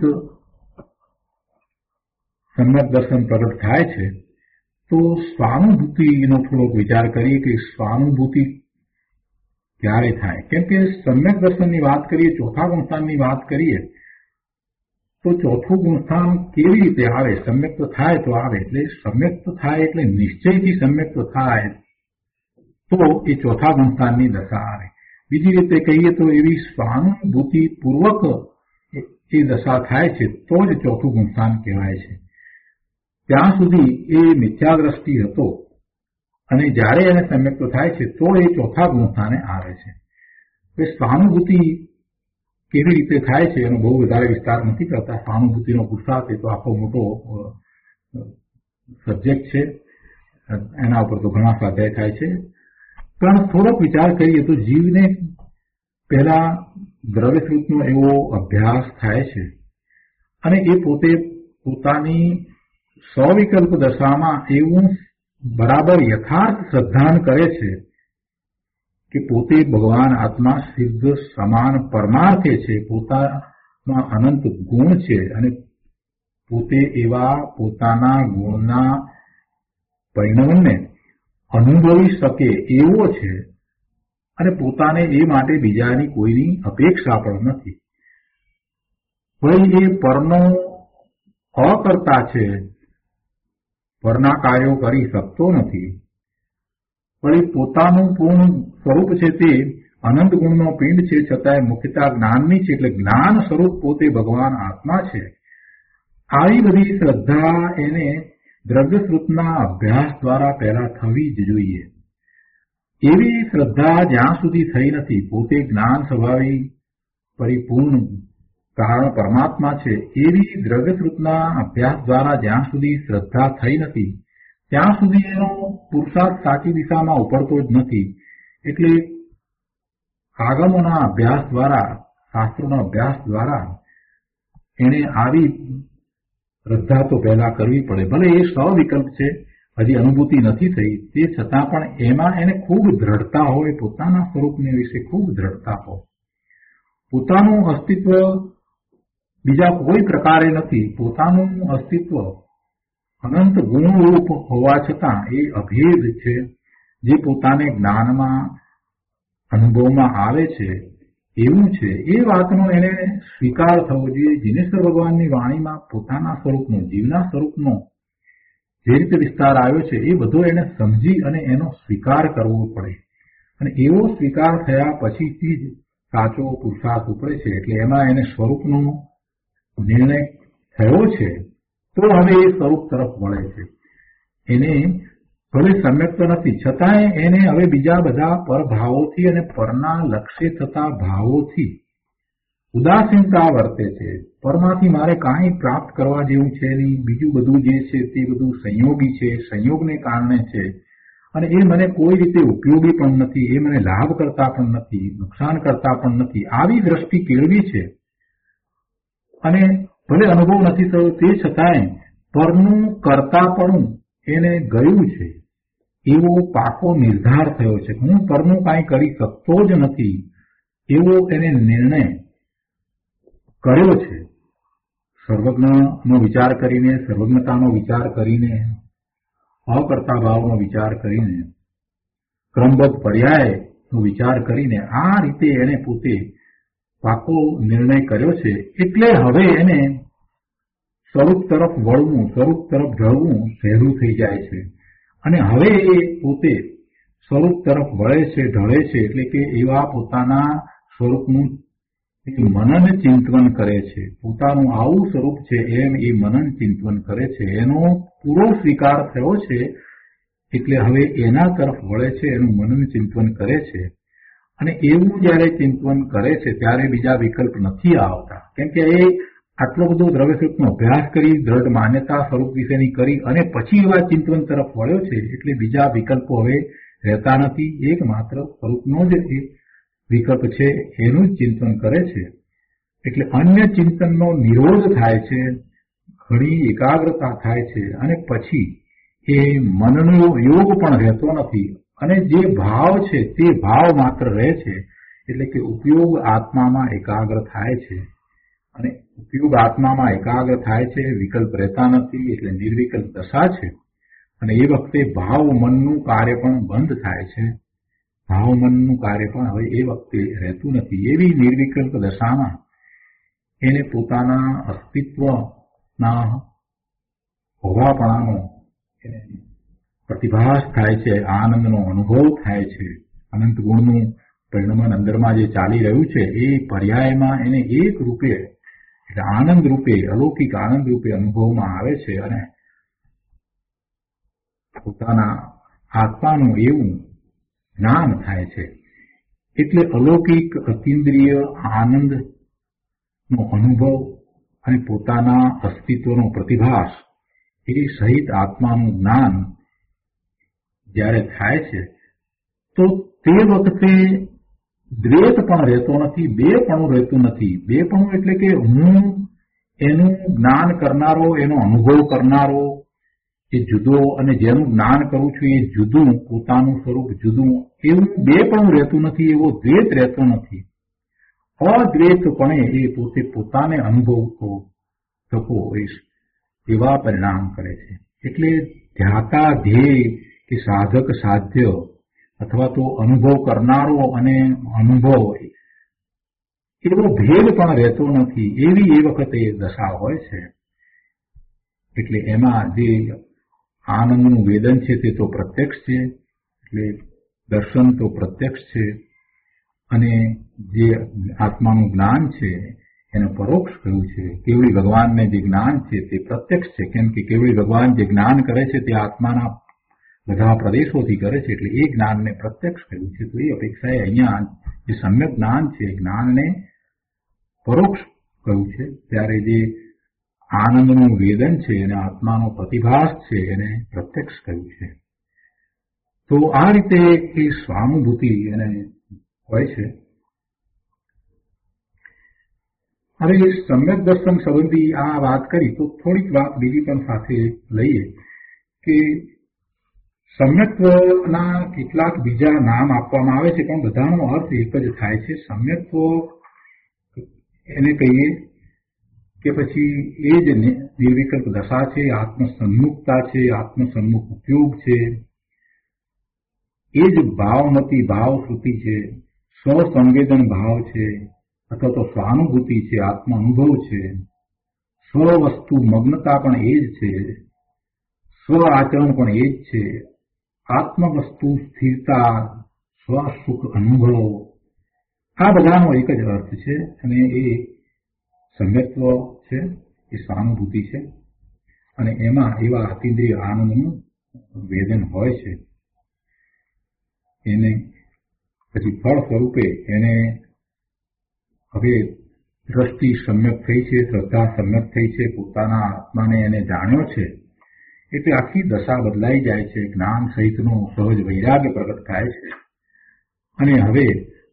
સમ્યક દર્શન પ્રગટ થાય છે તો સ્વાનુભૂતિનો થોડોક વિચાર કરીએ કે સ્વાનુભૂતિ ક્યારે થાય. કેમ કે સમ્યક દર્શનની વાત કરીએ, ચોથા ગુણસ્થાનની વાત કરીએ તો ચોથું ગુણસ્થાન કેવી રીતે આવે? સમ્યક્ત થાય તો આવે. એટલે સમ્યક્ત થાય એટલે નિશ્ચયથી સમ્યક્ત થાય તો એ ચોથા ગુણસ્થાનની દશા આવે. બીજી રીતે કહીએ તો એવી સ્વાનુભૂતિ પૂર્વક એ દશા થાય છે તો જ ચોથું ગુણસ્થાન કહેવાય છે. ત્યાં સુધી એ મિથ્યા દ્રષ્ટિ હતો અને જ્યારે એને સમ્યક્ત થાય છે તો એ ચોથા ગુણસ્થાને આવે છે. હવે સ્વાનુભૂતિ કેવી રીતે થાય છે એનો બહુ વધારે વિસ્તાર નથી કરતા. સ્વાનુભૂતિનો પુરુષાર્થ એ તો આખો મોટો સબ્જેક્ટ છે, એના ઉપર તો ઘણા સ્વાધ્યાય થાય છે. પણ થોડોક વિચાર કરીએ તો જીવને પહેલા દ્રવ્યસૃતનો એવો અભ્યાસ થાય છે અને એ પોતે પોતાની સવિકલ્પ દશામાં એવું બરાબર યથાર્થ શ્રદ્ધાન કરે છે કે પોતે ભગવાન આત્મા સિદ્ધ સમાન પરમાર્થે છે, પોતામાં અનંત ગુણ છે અને પોતે એવા પોતાના ગુણના પરિણમને અનુભવી શકે એવો છે અને પોતાને એ માટે બીજાની કોઈની અપેક્ષા પણ નથી. વળી એ પરનો અકર્તા છે, પરના કાર્યો કરી શકતો નથી. વળી પોતાનું પૂર્ણ સ્વરૂપ છે તે અનંત ગુણનો પિંડ છે, છતાંય મુખ્યતા જ્ઞાનની છે, એટલે જ્ઞાન સ્વરૂપ પોતે ભગવાન આત્મા છે. આવી બધી શ્રદ્ધા એને દ્રવ્યસૃતના અભ્યાસ દ્વારા પહેલા થવી જ જોઈએ. એવી શ્રદ્ધા જ્યાં સુધી થઈ નથી, પોતે જ્ઞાન સ્વભાવી પરિપૂર્ણ કારણ પરમાત્મા છે, એવી દ્રવ્યસૃતના અભ્યાસ દ્વારા જ્યાં સુધી શ્રદ્ધા થઈ નથી, ત્યાં સુધી એનો પુરુષાર્થ સાચી દિશામાં ઉપડતો જ નથી. એટલે આગમોના અભ્યાસ દ્વારા, શાસ્ત્રોના અભ્યાસ દ્વારા એને આવી શ્રદ્ધા તો પહેલા કરવી પડે. ભલે એ સવિકલ્પ છે, હજી અનુભૂતિ નથી થઈ, તે છતાં પણ એમાં એને ખૂબ દ્રઢતા હોય, પોતાના સ્વરૂપને વિશે ખૂબ દ્રઢતા હોય. પોતાનું અસ્તિત્વ બીજા કોઈ પ્રકારે નથી. પોતાનું અસ્તિત્વ અનંત ગુણરૂપ હોવા છતાં એ અભેદ છે, જે પોતાને જ્ઞાનમાં અનુભવમાં આવે છે એવું છે. એ વાતનો એને સ્વીકાર થવો જોઈએ. જિનેશ્વર ભગવાનની વાણીમાં પોતાના સ્વરૂપનો, જીવના સ્વરૂપનો જે રીતે વિસ્તાર આવ્યો છે, એ બધો એને સમજી અને એનો સ્વીકાર કરવો પડે. અને એવો સ્વીકાર થયા પછીથી જ સાચો પુરુષાર્થ ઉપડે છે. એટલે એમાં એને સ્વરૂપનો નિર્ણય થયો છે, તો હવે એ સ્વરૂપ તરફ વળે છે. એને ભલે સમ્યક તો નથી, છતાંય એને હવે બીજા બધા પરભાવોથી અને પરના લક્ષ્ય થતા ભાવોથી ઉદાસીનતા વર્તે છે. પરમાંથી મારે કાંઈ પ્રાપ્ત કરવા જેવું છે નહીં, બીજું બધું જે છે તે બધું સંયોગી છે, સંયોગને કારણે છે, અને એ મને કોઈ રીતે ઉપયોગી પણ નથી, એ મને લાભ કરતા પણ નથી, નુકસાન કરતા પણ નથી. આવી દ્રષ્ટિ કેળવી છે અને ભલે અનુભવ નથી થયો, તે છતાંય પરનું કરતાપણું એને ગયું છે. એવો પાકો નિર્ધાર થયો છે. હું પરનું કાંઈ કરી શકતો જ નથી, એવો એને નિર્ણય કર્યો છે. સર્વજ્ઞનો વિચાર કરીને, સર્વજ્ઞતાનો વિચાર કરીને, અકર્તા ભાવનો વિચાર કરીને, ક્રમબદ્ધ પર્યાયનો વિચાર કરીને આ રીતે એને પોતે પાકો નિર્ણય કર્યો છે. એટલે હવે એને સ્વરૂપ તરફ વળવું, સ્વરૂપ તરફ ઢળવું સહેલું થઈ જાય છે. અને હવે એ પોતે સ્વરૂપ તરફ વળે છે, ઢળે છે. એટલે કે એવા પોતાના સ્વરૂપનું મનન ચિંતન કરે છે. પોતાનું આવું સ્વરૂપ છે એમ એ મનન ચિંતન કરે છે. એનો પૂરો સ્વીકાર થયો છે. એટલે હવે એના તરફ વળે છે, એનું મનન ચિંતન કરે છે. અને એવું જયારે ચિંતન કરે છે ત્યારે બીજા વિકલ્પ નથી આવતા. કેમ કે એ આટલો બધો દ્રવ્યસૃતનો અભ્યાસ કરી, દ્રઢ માન્યતા સ્વરૂપ વિશેની કરી અને પછી એવા ચિંતન તરફ વળ્યો છે. એટલે બીજા વિકલ્પો હવે રહેતા નથી. એકમાત્ર સ્વરૂપનો જ એ વિકલ્પ છે, એનું જ ચિંતન કરે છે. એટલે અન્ય ચિંતનનો નિરોધ થાય છે, ઘણી એકાગ્રતા થાય છે અને પછી એ મનનો યોગ પણ રહેતો નથી અને જે ભાવ છે તે ભાવ માત્ર રહે છે. એટલે કે ઉપયોગ આત્મામાં એકાગ્ર થાય છે અને ઉપયોગ આત્મામાં એકાગ્ર થાય છે, વિકલ્પ રહેતા નથી. એટલે નિર્વિકલ્પ દશા છે. અને એ વખતે ભાવ મનનું કાર્ય પણ બંધ થાય છે. ભાવ મનનું કાર્ય પણ હવે એ વખતે રહેતું નથી. એવી નિર્વિકલ્પ દશામાં એને પોતાના અસ્તિત્વના હોવાપણાનો પ્રતિભાસ થાય છે, આનંદનો અનુભવ થાય છે. અનંત ગુણનું પરિણમન અંદરમાં જે ચાલી રહ્યું છે એ પર્યાયમાં એને એક રૂપે, એટલે આનંદ રૂપે, અલૌકિક આનંદ રૂપે અનુભવમાં આવે છે અને પોતાના આત્માનું એવું જ્ઞાન થાય છે. એટલે અલૌકિક અતિન્દ્રિય આનંદનો અનુભવ અને પોતાના અસ્તિત્વનો પ્રતિભાસ એ સહિત આત્માનું જ્ઞાન જ્યારે થાય છે તો તે વખતે દ્વૈત પણ રહેતો નથી, બેપણું રહેતું નથી. બેપણું એટલે કે હું એનું જ્ઞાન કરનારો, એનો અનુભવ કરનારો એ જુદો અને જેનું જ્ઞાન કરું છું એ જુદું, પોતાનું સ્વરૂપ જુદું, એવું બેપણું રહેતું નથી, એવો દ્વૈત રહેતો નથી. અદ્વૈતપણે એ પોતે પોતાને અનુભવતો થકો એવા પરિણામ કરે છે. એટલે ધ્યાતા ધ્યેય કે સાધક સાધ્ય અથવા તો અનુભવ કરનારો અને અનુભવ એવો ભેદ પણ રહેતો નથી, એવી એ વખતે દશા હોય છે. એટલે એમાં જે આનંદનું વેદન છે તે તો પ્રત્યક્ષ છે, એટલે દર્શન તો પ્રત્યક્ષ છે, અને જે આત્માનું જ્ઞાન છે એને પરોક્ષ કહ્યું છે. કેવળી ભગવાનને જે જ્ઞાન છે તે પ્રત્યક્ષ છે, કેમ કે કેવળી ભગવાન જે જ્ઞાન કરે છે તે આત્માના બધા પ્રદેશોથી કરે છે, એટલે એ જ્ઞાનને પ્રત્યક્ષ કહ્યું છે. તો એ અપેક્ષાએ અહીંયા જે સમ્યક જ્ઞાન છે એ જ્ઞાનને પરોક્ષ કહ્યું છે, ત્યારે જે આનંદનું વેદન છે અને આત્માનો પ્રતિભાસ છે એને પ્રત્યક્ષ કહ્યું છે. તો આ રીતે એ સ્વાનુભૂતિ એને હોય છે. હવે સમ્યક દર્શન સંબંધી આ વાત કરી તો થોડીક વાત બીજી પણ સાથે લઈએ કે સમ્યક્ત્વના કેટલાક બીજા નામ આપવામાં આવે છે, પણ બધાનો અર્થ એક જ થાય છે. સમ્યક્ત્વ એને કહીએ કે પછી એ જ નિર્વિકલ્પ દશા છે, આત્મસન્મુખતા છે, આત્મસન્મુખ ઉપયોગ છે, એ જ ભાવમતી ભાવશ્રુતિ છે, સ્વસંવેદન ભાવ છે, અથવા તો સ્વાનુભૂતિ છે, આત્મ અનુભવ છે, સ્વવસ્તુ મગ્નતા પણ એ જ છે, સ્વ આચરણ પણ એ જ છે, આત્મવસ્તુ સ્થિરતા, સ્વસુખ અનુભવ, આ બધાનો એક જ અર્થ છે. અને એ સમ્યક્ત્વ છે, એ સ્વાનુભૂતિ છે, અને એમાં એવા અતિન્દ્રિય આનંદનું વેદન હોય છે. એને પછી ફળ સ્વરૂપે એને હવે દ્રષ્ટિ સમ્યક થઈ છે, શ્રદ્ધા સમ્યક થઈ છે, પોતાના આત્માને એને જાણ્યો છે, એટલે આખી દશા બદલાઈ જાય છે, જ્ઞાન સહિતનો સહજ વૈરાગ્ય પ્રગટ થાય છે, અને હવે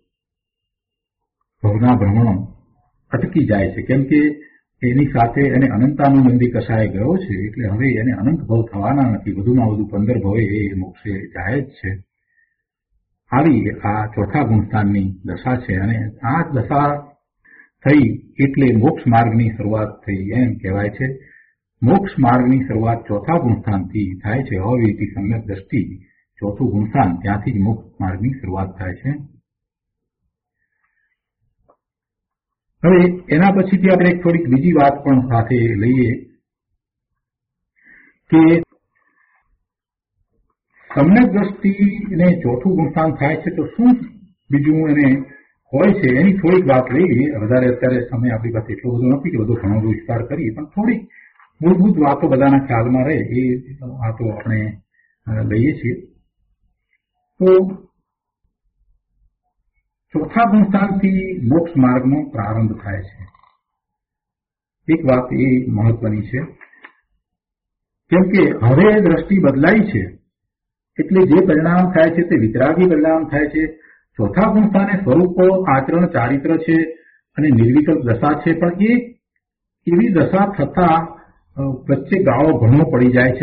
ભવના ભ્રમણ અટકી જાય છે, કેમ કે એની સાથે એને અનંતાનુબંધી કસાય ગયો છે, એટલે હવે એને અનંત ભવ થવાના નથી, વધુમાં વધુ 15 ભવે એ મોક્ષે જાય જ છે. આવી આ ચોથા ગુણસ્થાનની દશા છે, અને આ દશા થઈ એટલે મોક્ષ માર્ગની શરૂઆત થઈ એમ કહેવાય છે. મોક્ષ માર્ગની શરૂઆત ચોથા ગુણસ્થાનથી થાય છે. અવિરતિ સમ્યક દ્રષ્ટિ ચોથું ગુણસ્થાન, ત્યાંથી જ મોક્ષ માર્ગની શરૂઆત થાય છે. હવે એના પછીથી આપણે થોડીક બીજી વાત પણ સાથે લઈએ કે સમ્યક દ્રષ્ટિને ચોથું ગુણસ્થાન થાય છે તો શું બીજું એને હોય છે, એની થોડીક વાત લઈએ. વધારે અત્યારે સમય આપણી પાસે એટલો બધો નથી કે બધો ઘણો વિસ્તાર કરીએ, પણ થોડીક મૂળભૂત વાતો બધાના ખ્યાલમાં રહે એ વાતો આપણે લઈએ છીએ. તો ચોથા ગુણસ્થાનથી મોક્ષ માર્ગનો પ્રારંભ થાય છે. એક વાત એ મહત્વની છે, કેમ કે હવે દ્રષ્ટિ બદલાઈ છે, એટલે જે પરિણામ થાય છે તે વિતરાગી પરિણામ થાય છે. ચોથા ગુણસ્થાને સ્વરૂપ, આચરણ, ચારિત્ર છે અને નિર્વિકલ્પ દશા છે, પણ એ એવી દશા થતા વચ્ચે ગાળો ઘણો પડી જાય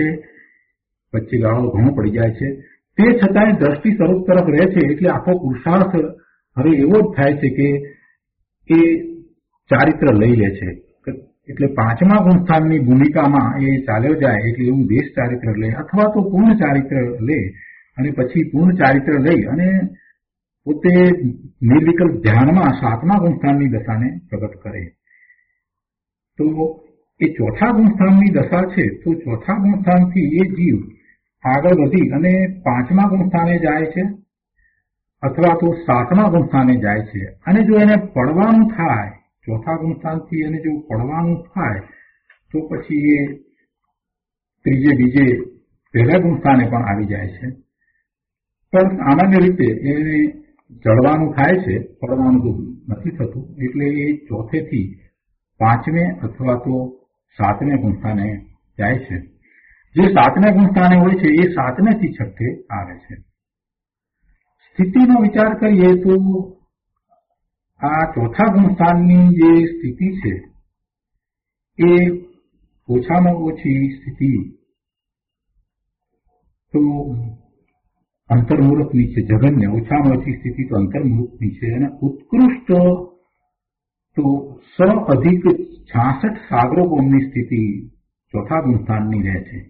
છે, તે છતાંય દ્રષ્ટિ સ્વરૂપ તરફ રહે છે. એટલે આખો પુરુષાર્થ હવે એવો જ થાય છે કે એ ચારિત્ર લઈ લે છે. એટલે પાંચમા ગુણસ્થાનની ભૂમિકામાં એ ચાલ્યો જાય, એટલે એવું દેશ ચારિત્ર લે અથવા તો પૂર્ણ ચારિત્ર લે, અને પછી પૂર્ણ ચારિત્ર લઈ અને પોતે નિર્વિકલ્પ ધ્યાનમાં સાતમા ગુણસ્થાનની દશાને પ્રગટ કરે. તો એ ચોથા ગુણસ્થાનની દશા છે, તો ચોથા ગુણસ્થાનથી એ જીવ આગળ વધી અને પાંચમા ગુણસ્થાને જાય છે અથવા તો સાતમા ગુણસ્થાને જાય છે. અને જો એને પડવાનું થાય, ચોથા ગુણસ્થાનથી એને જો પડવાનું થાય તો પછી એ ત્રીજે બીજે પહેલા ગુણસ્થાને પણ આવી જાય છે. પણ સામાન્ય રીતે એને જળવાનું થાય છે, પડવાનું તો નથી થતું, એટલે એ ચોથેથી પાંચમે અથવા તો સાતમે ગુણસ્થાને જાય છે. જે સાતમે ગુણસ્થાને હોય છે એ સાતમે થી છઠ્ઠે આવે છે. સ્થિતિનો વિચાર કરીએ તો આ ચોથા ગુણસ્થાનની જે સ્થિતિ છે એ ઓછામાં ઓછી સ્થિતિ તો અંતર્મુહૂર્તની છે. જગન્ય ઓછામાં ઓછી સ્થિતિ તો અંતર્મુહૂર્તની છે અને ઉત્કૃષ્ટ તો 100+66 સાગરોપમની સ્થિતિ ચોથા ગુણસ્થાનની રહે છે.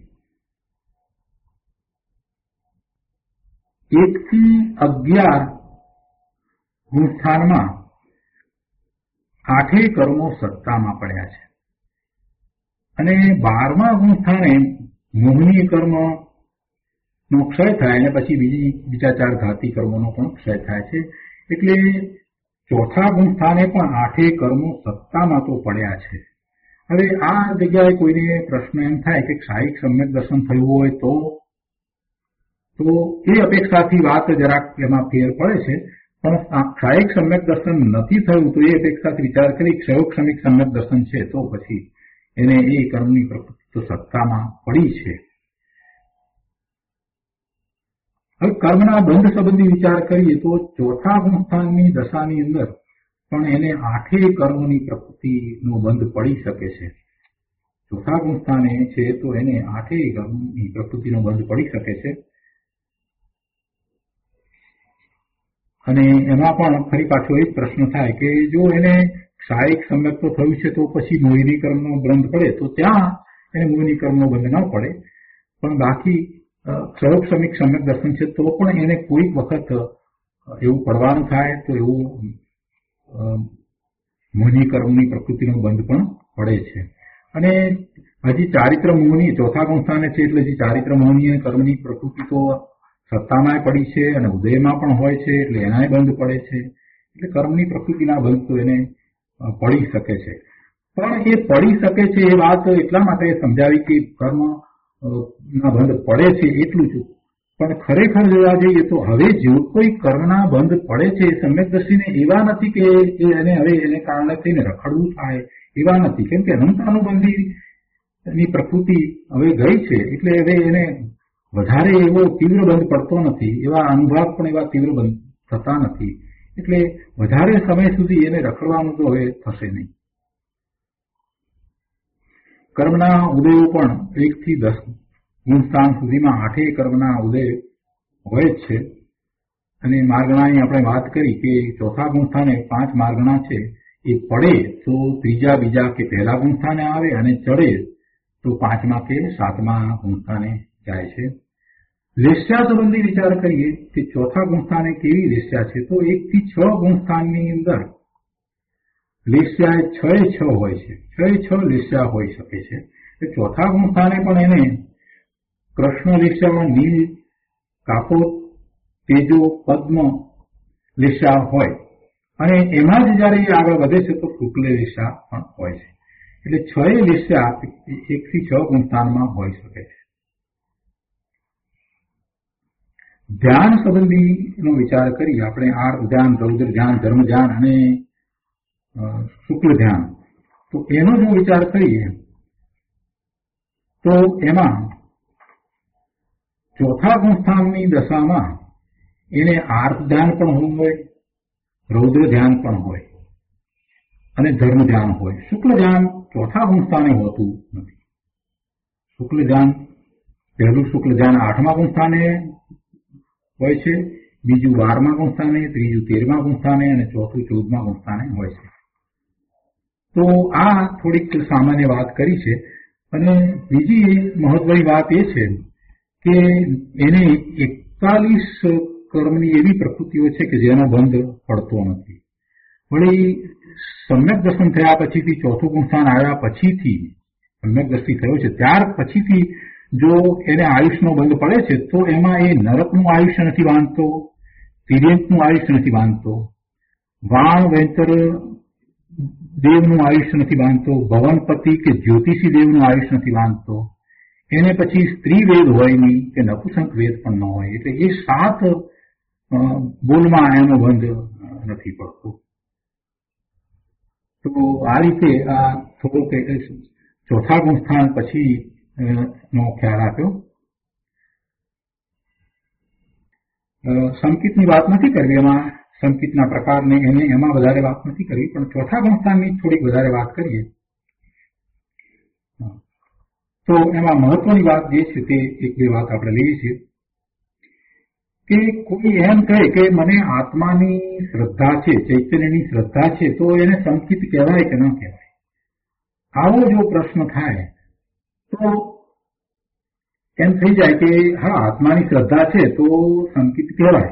1 થી 11 ગુણસ્થાનમાં 8 કર્મો સત્તામાં પડ્યા છે અને 12મા ગુણસ્થાને મોહની કર્મ નો ક્ષય થાય અને પછી બીજા 4 ઘાતી કર્મોનો પણ ક્ષય થાય છે. એટલે ચોથા ગુણસ્થાને પણ 8 કર્મો સત્તામાં તો પડ્યા છે. હવે આ જગ્યાએ કોઈને પ્રશ્ન એમ થાય કે ક્ષાયિક સમ્યક દર્શન થયું હોય તો એ અપેક્ષાથી વાત જરાક એમાં ફેર પડે છે. પણ ક્ષાયિક સમ્યક દર્શન નથી થયું તો એ અપેક્ષાથી વિચાર કરી ક્ષયોક્ષમિક સમ્યક દર્શન છે તો પછી એને એ કર્મની પ્રકૃતિ તો સત્તામાં પડી છે. હવે કર્મના બંધ સંબંધી વિચાર કરીએ તો ચોથા ગુણસ્થાનની દશાની અંદર પણ એને 8 કર્મોની પ્રકૃતિનો બંધ પડી શકે છે. ચોથા ગુણસ્થાને છે તો એને 8 કર્મોની પ્રકૃતિનો બંધ પડી શકે છે અને એમાં પણ ફરી પાછો એક પ્રશ્ન થાય કે જો એને ક્ષાયિક સમ્યક તો થયું છે તો પછી મોહિની કર્મનો બંધ પડે તો ત્યાં એને મોહિની કર્મનો બંધ ન પડે, પણ બાકી ક્ષયોક્ષમિક સમ્યક દર્શન છે તો પણ એને કોઈક વખત એવું પડવાનું થાય તો એવું મોહિની કર્મની પ્રકૃતિનો બંધ પણ પડે છે. અને હજી ચારિત્ર મોહની ચોથા ગુણસ્થાને છે એટલે હજી ચારિત્ર મોહની કર્મની પ્રકૃતિ તો સત્તામાં પડી છે અને ઉદયમાં પણ હોય છે એટલે એનાય બંધ પડે છે. એટલે કર્મની પ્રકૃતિના બંધ તો એને પડી શકે છે. પણ એ પડી શકે છે એ વાત એટલા માટે સમજાવી કે કર્મ ના બંધ પડે છે એટલું જ, પણ ખરેખર જોવા જઈએ તો હવે જો કોઈ કર્મના બંધ પડે છે એ સમ્યકદર્શીને એવા નથી કે એને હવે એને કારણે થઈને રખડવું થાય, એવા નથી. કેમ કે અનંત અનુબંધીની પ્રકૃતિ હવે ગઈ છે એટલે હવે એને વધારે એવો તીવ્ર બંધ પડતો નથી, એવા અનુભવ પણ એવા તીવ્ર બંધ થતા નથી, એટલે વધારે સમય સુધી એને રખડવાનું તો હવે થશે નહીં. કર્મના ઉદયો પણ 1 થી 10 ગુણસ્થાન સુધીમાં 8 કર્મના ઉદય હોય જ છે. અને માર્ગણાની આપણે વાત કરી કે ચોથા ગુણસ્થાને 5 માર્ગણા છે એ પડે તો ત્રીજા બીજા કે પહેલા ગુણસ્થાને આવે અને ચડે તો 5મા કે 7મા ગુણસ્થાને જાય છે. લેસ્યા સંબંધી વિચાર કરીએ કે ચોથા ગુણસ્થાને કેવી લેસ્યા છે તો 1 થી 6 ગુણસ્થાનની અંદર લેસ્યા 6 હોય છે, 6 લેસ્યા હોઈ શકે છે. ચોથા ગુણસ્થાને પણ એને કૃષ્ણ લેસ્યામાં નીલ, કાકોત, તેજો, પદ્મ લેસ્યા હોય અને એમાં જ જયારે આગળ વધે છે તો શુક્લ લેસ્યા પણ હોય છે. એટલે 6 લેસ્યા 1 થી 6 ગુણસ્થાનમાં હોઈ શકે છે. ધ્યાન સંબંધીનો વિચાર કરીએ આપણે આર્ત ધ્યાન, રૌદ્ર ધ્યાન, ધર્મ ધ્યાન અને શુક્લ ધ્યાન. તો એનો જો વિચાર કરીએ તો એમાં ચોથા ગુણસ્થાનની દશામાં એને આર્ત ધ્યાન પણ હોય, રૌદ્ર ધ્યાન પણ હોય અને ધર્મ ધ્યાન હોય. શુક્લ ધ્યાન ચોથા ગુણસ્થાને હોતું નથી. શુક્લ ધ્યાન પહેલું શુક્લ ધ્યાન 8મા ગુણસ્થાને હોય છે, બીજું 12મા ગુણસ્થાને, ત્રીજું 13મા ગુણસ્થાને અને ચોથું 14મા ગુણસ્થાને હોય છે. તો આ થોડીક સામાન્ય વાત કરી છે. અને બીજી મહત્વની વાત એ છે કે એને 41 કર્મની એવી પ્રકૃતિઓ છે કે જેનો બંધ પડતો નથી. વળી સમ્યક દર્શન થયા પછીથી ચોથું ગુણસ્થાન આવ્યા પછીથી સમ્યક દ્રષ્ટિ થયો છે ત્યાર પછીથી જો એને આયુષનો બંધ પડે છે તો એમાં એ નરકનું આયુષ્ય નથી બાંધતો, તિર્યકનું આયુષ્ય નથી બાંધતો, વાણ વેંતર દેવનું આયુષ્ય નથી બાંધતો, ભવનપતિ કે જ્યોતિષી દેવનું આયુષ્ય નથી બાંધતો, એને પછી સ્ત્રી વેદ હોય નહીં કે નપુંસક વેદ પણ ન હોય. એટલે એ 7 બોલમાં એનો બંધ નથી પડતો. તો આ રીતે આ થોડો ચોથા ગુણસ્થાન પછી નો ખ્યાલ આપ્યો. સંકિતની વાત નથી કરવી, એમાં સંકિતના પ્રકારને એને એમાં વધારે વાત નથી કરવી, પણ ચોથા ગુણસ્થાનની થોડીક વધારે વાત કરીએ તો એમાં મહત્વની વાત જે છે તે એક બે વાત આપણે લઈએ છીએ કે કોઈ એમ કહે કે મને આત્માની શ્રદ્ધા છે, ચૈતન્યની શ્રદ્ધા છે, તો એને સંકિત કહેવાય કે ન કહેવાય? આવો જો પ્રશ્ન થાય તો એમ થઈ જાય કે હા, આત્માની શ્રદ્ધા છે તો સંકિત કહેવાય.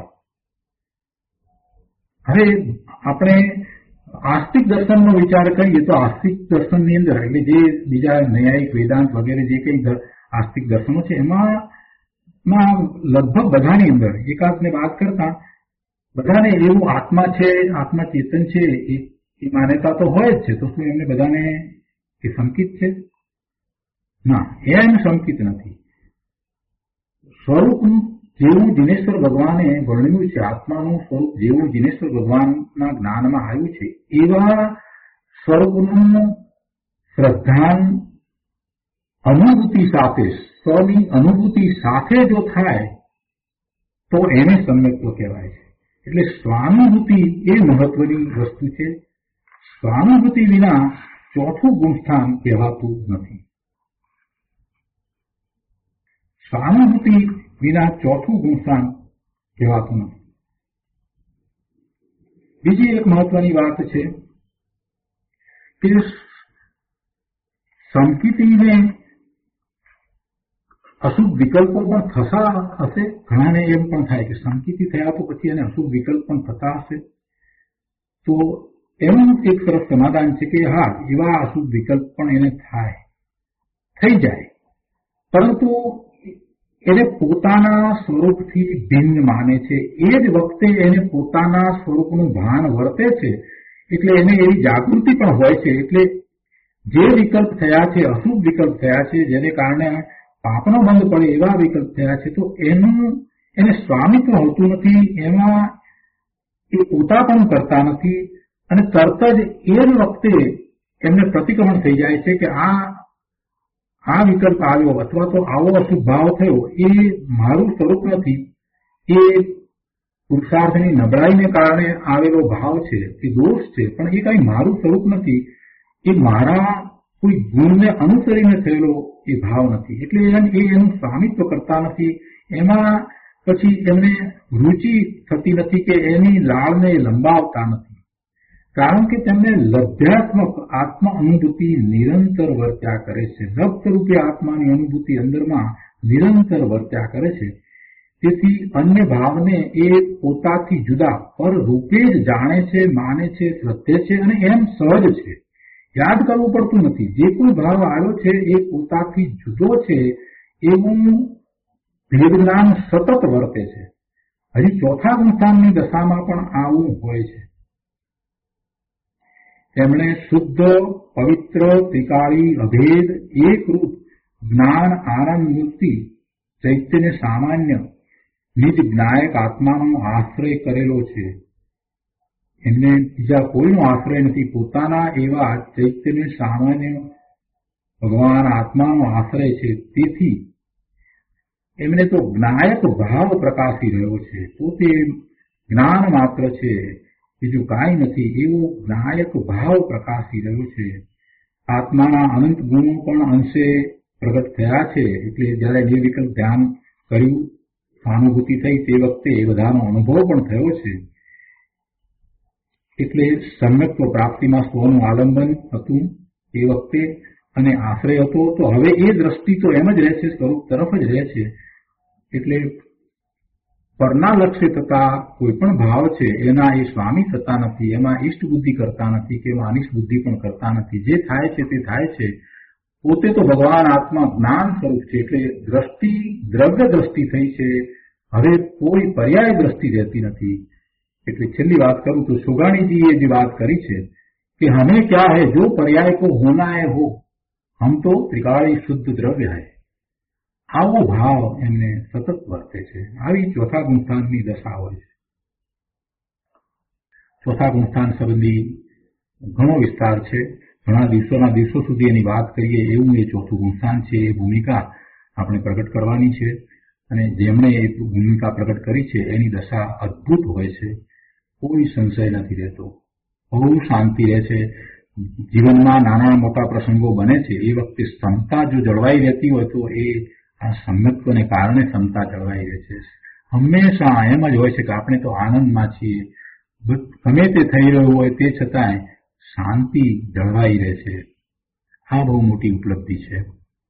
હવે આપણે આસ્તિક દર્શનનો વિચાર કરીએ તો આસ્તિક દર્શનની અંદર એટલે જે બીજા ન્યાયિક વેદાંત વગેરે જે કંઈ આસ્તિક દર્શનો છે એમાં લગભગ બધાની અંદર એકાદને વાત કરતા બધાને એવું આત્મા છે, આત્મા ચેતન છે એ માન્યતા તો હોય જ છે. તો શું એમને બધાને એ સંકિત છે? ના, એમ સંકિત નથી. સ્વરૂપ જેવું દિનેશ્વર ભગવાને વર્ણ્યું છે, આત્માનું સ્વરૂપ જેવું દિનેશ્વર ભગવાનના જ્ઞાનમાં આવ્યું છે, એવા સ્વરૂપનું શ્રદ્ધાન અનુભૂતિ સાથે, સ્વની અનુભૂતિ સાથે જો થાય તો એને સમ્યક્ત્વ કહેવાય છે. એટલે સ્વાનુભૂતિ એ મહત્વની વસ્તુ છે. સ્વાનુભૂતિ વિના ચોથું ગુણસ્થાન કહેવાતું નથી. સ્વાનુભૂતિ વિના ચોથું ગુણસ્થાન કહેવાતું નથી. બીજી એક મહત્વની વાત છે કે સંકિતિને અશુભ વિકલ્પો પણ થતા હશે. ઘણાને એમ પણ થાય કે સંકિતિ થયા તો પછી એને અશુભ વિકલ્પ પણ થતા હશે. તો એનું એક સરસ સમાધાન છે કે હા, એવા અશુભ વિકલ્પ પણ એને થઈ જાય, પરંતુ એને પોતાના સ્વરૂપથી ભિન્ન માને છે. એ જ વખતે એને પોતાના સ્વરૂપનું ભાન વર્તે છે, એટલે એને એવી જાગૃતિ પણ હોય છે. એટલે જે વિકલ્પ થયા છે, અશુભ વિકલ્પ થયા છે, જેને કારણે પાપનો બંધ પડે એવા વિકલ્પ થયા છે, તો એને સ્વામિત્વ હોતું નથી, એમાં એ પોતા પણ કરતા નથી, અને તરત જ એ જ વખતે એમને પ્રતિક્રમણ થઈ જાય છે કે આ વિકલ્પ આવ્યો અથવા તો આવો અશુભ ભાવ થયો એ મારું સ્વરૂપ નથી, એ પુરુષાર્થની નબળાઈને કારણે આવેલો ભાવ છે, એ દોષ છે, પણ એ કઈ મારું સ્વરૂપ નથી, એ મારા કોઈ ગુણને અનુસરીને થયેલો એ ભાવ નથી. એટલે એ એનું સ્વામિત્વ કરતા નથી, એમાં પછી એમને રુચિ થતી નથી કે એની લાળને લંબાવતા નથી, કારણ કે તેમને લભ્યાત્મક આત્મ અનુભૂતિ નિરંતર વર્ત્યા કરે છે. લબ્ધ રૂપે આત્માની અનુભૂતિ અંદરમાં નિરંતર વર્ત્યા કરે છે. તેથી અન્ય ભાવને એ પોતાથી જુદા પર રૂપે જ જાણે છે, માને છે, શ્રદ્ધે છે, અને એમ સહજ છે. યાદ કરવું પડતું નથી. જે કોઈ ભાવ આવ્યો છે એ પોતાથી જુદો છે એવું ભેદજ્ઞાન સતત વર્તે છે. હજી ચોથા ગુણસ્થાનની દશામાં પણ આવું હોય છે. તેમણે શુદ્ધ, પવિત્ર, ત્રિકાળી, અભેદ, એકરૂપ જ્ઞાન, આનંદ મૂર્તિ, ચૈતન્ય સામાન્ય નિજ જ્ઞાયક આત્માનો આશ્રય કરેલો છે. એમને બીજા કોઈનો આશ્રય નથી, પોતાના એવા ચૈતન્ય સામાન્ય ભગવાન આત્માનો આશ્રય છે. તેથી એમને તો જ્ઞાયક ભાવ પ્રકાશી રહ્યો છે. પોતે જ્ઞાન માત્ર છે, બીજું કાંઈ નથી, એવો જ્ઞાયક ભાવ પ્રકાશી રહ્યો છે. આત્માના અનંત ગુણો પણ અંશે પ્રગટ થયા છે. એટલે જયારે નિર્વિકલ્પ ધ્યાન કર્યું, સહાનુભૂતિ થઈ, તે વખતે એ બધાનો અનુભવ પણ થયો છે. એટલે સમ્યક્ત્વ પ્રાપ્તિમાં સ્વનું આલંબન હતું એ વખતે, અને આશ્રય હતો. તો હવે એ દ્રષ્ટિ તો એમ જ રહે છે, સ્વરૂપ તરફ જ રહે છે. એટલે પરના લક્ષ્ય થતા કોઈ પણ ભાવ છે એના એ સ્વામી થતા નથી, એમાં ઈષ્ટ બુદ્ધિ કરતા નથી કે એમાં અનિષ્ટ બુદ્ધિ પણ કરતા નથી. જે થાય છે તે થાય છે. પોતે તો ભગવાન આત્મા જ્ઞાન સ્વરૂપ છે. એટલે દ્રષ્ટિ દ્રવ્ય દ્રષ્ટિ થઈ છે, હવે કોઈ પર્યાય દ્રષ્ટિ રહેતી નથી. એટલે છેલ્લી વાત કરું તો સુગાણીજીએ જે વાત કરી છે કે હમે ક્યા હૈ જો पर्याय को होना है हो, हम तो त्रिकाળી શુદ્ધ દ્રવ્ય હૈ. આવો ભાવ એમને સતત વર્તે છે. આવી ચોથા ગુણસ્થાનની દશા હોય છે. ચોથા ગુણસ્થાન સંબંધી ઘણો વિસ્તાર છે. ઘણા દિવસો સુધી એની વાત કરીએ એવું એ ચોથું ગુણસ્થાન છે. એ ભૂમિકા આપણે પ્રગટ કરવાની છે, અને જેમણે એ ભૂમિકા પ્રગટ કરી છે એની દશા અદ્ભુત હોય છે. કોઈ સંશય નથી રહેતો, બહુ શાંતિ રહે છે. જીવનમાં નાના મોટા પ્રસંગો બને છે એ વખતે ક્ષમતા જો જળવાઈ રહેતી હોય તો એ આ સમ્યક્તને કારણે ક્ષમતા જળવાઈ રહે છે. હંમેશા એમ જ હોય છે કે આપણે તો આનંદમાં છીએ, ગમે તે થઈ રહ્યું હોય તે છતાંય શાંતિ જળવાઈ રહે છે. આ બહુ મોટી ઉપલબ્ધિ છે.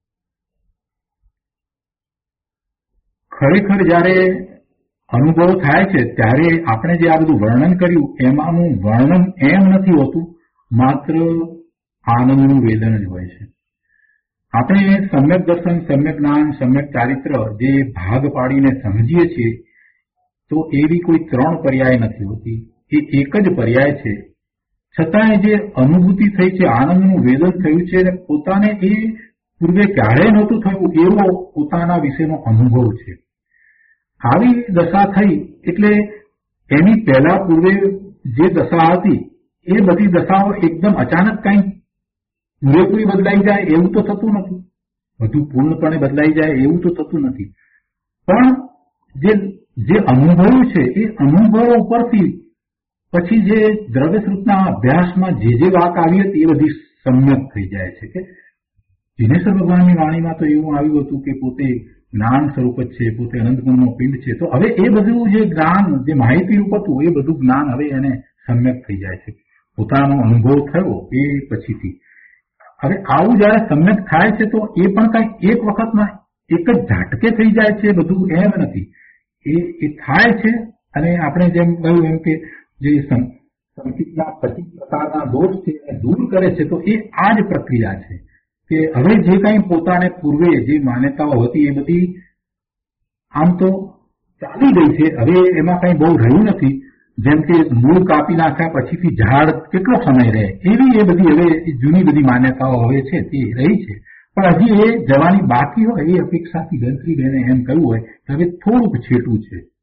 ખરેખર જયારે અનુભવ થાય છે ત્યારે આપણે જે આ બધું વર્ણન કર્યું એમાંનું વર્ણન એમ નથી હોતું, માત્ર આનંદનું વેદન જ હોય છે. આપણે સમ્યક દર્શન, સમ્યક જ્ઞાન, સમ્યક ચારિત્ર જે ભાગ પાડીને સમજીએ છીએ તો એવી કોઈ 3 પર્યાય નથી હોતી, એ એક જ પર્યાય છે. છતાંય જે અનુભૂતિ થઈ છે, આનંદનું વેદન થયું છે, પોતાને એ પૂર્વે ક્યારેય નહોતું થયું એવો પોતાના વિશેનો અનુભવ છે. આવી દશા થઈ એટલે એની પહેલા પૂર્વે જે દશા હતી એ બધી દશાઓ એકદમ અચાનક કંઈ પૂરેપૂરી બદલાઈ જાય એવું તો થતું નથી, બધું પૂર્ણપણે બદલાઈ જાય એવું તો થતું નથી. પણ જે અનુભવ છે એ અનુભવો ઉપરથી પછી જે દ્રવ્ય સ્વરૂપના અભ્યાસમાં જે વાત આવી હતી એ બધી સમ્યક થઈ જાય છે. કે જિનેશ્વર ભગવાનની વાણીમાં તો એવું આવ્યું હતું કે પોતે જ્ઞાન સ્વરૂપ જ છે, પોતે અનંત ગુણનો પિંડ છે. તો હવે એ બધું જે જ્ઞાન, જે માહિતી રૂપ હતું એ બધું જ્ઞાન હવે એને સમ્યક થઈ જાય છે. પોતાનો અનુભવ થયો એ પછીથી હવે આવું જયારે સમ્યક થાય છે તો એ પણ કઈ એક વખતમાં એક જ ઝાટકે થઈ જાય છે, બધું એમ નથી. એ થાય છે અને આપણે જેમ કહ્યું એમ કે જે સંકિતના 25 પ્રકારના દોષ છે એને દૂર કરે છે. તો એ આ જ પ્રક્રિયા છે કે હવે જે કંઈ પોતાને પૂર્વે જે માન્યતાઓ હતી એ બધી આમ તો ચાલી ગઈ છે, હવે એમાં કંઈ બહુ રહ્યું નથી. જેમ કે મૂળ કાપી નાખ્યા પછીથી ઝાડ કેટલો સમય રહે, એવી એ બધી હવે જૂની બધી માન્યતાઓ હવે છે તે રહી છે. પણ હજી એ જવાની બાકી હોય એ અપેક્ષાથી ગણતરીબેને એમ કહ્યું હોય કે હવે થોડુંક છેટું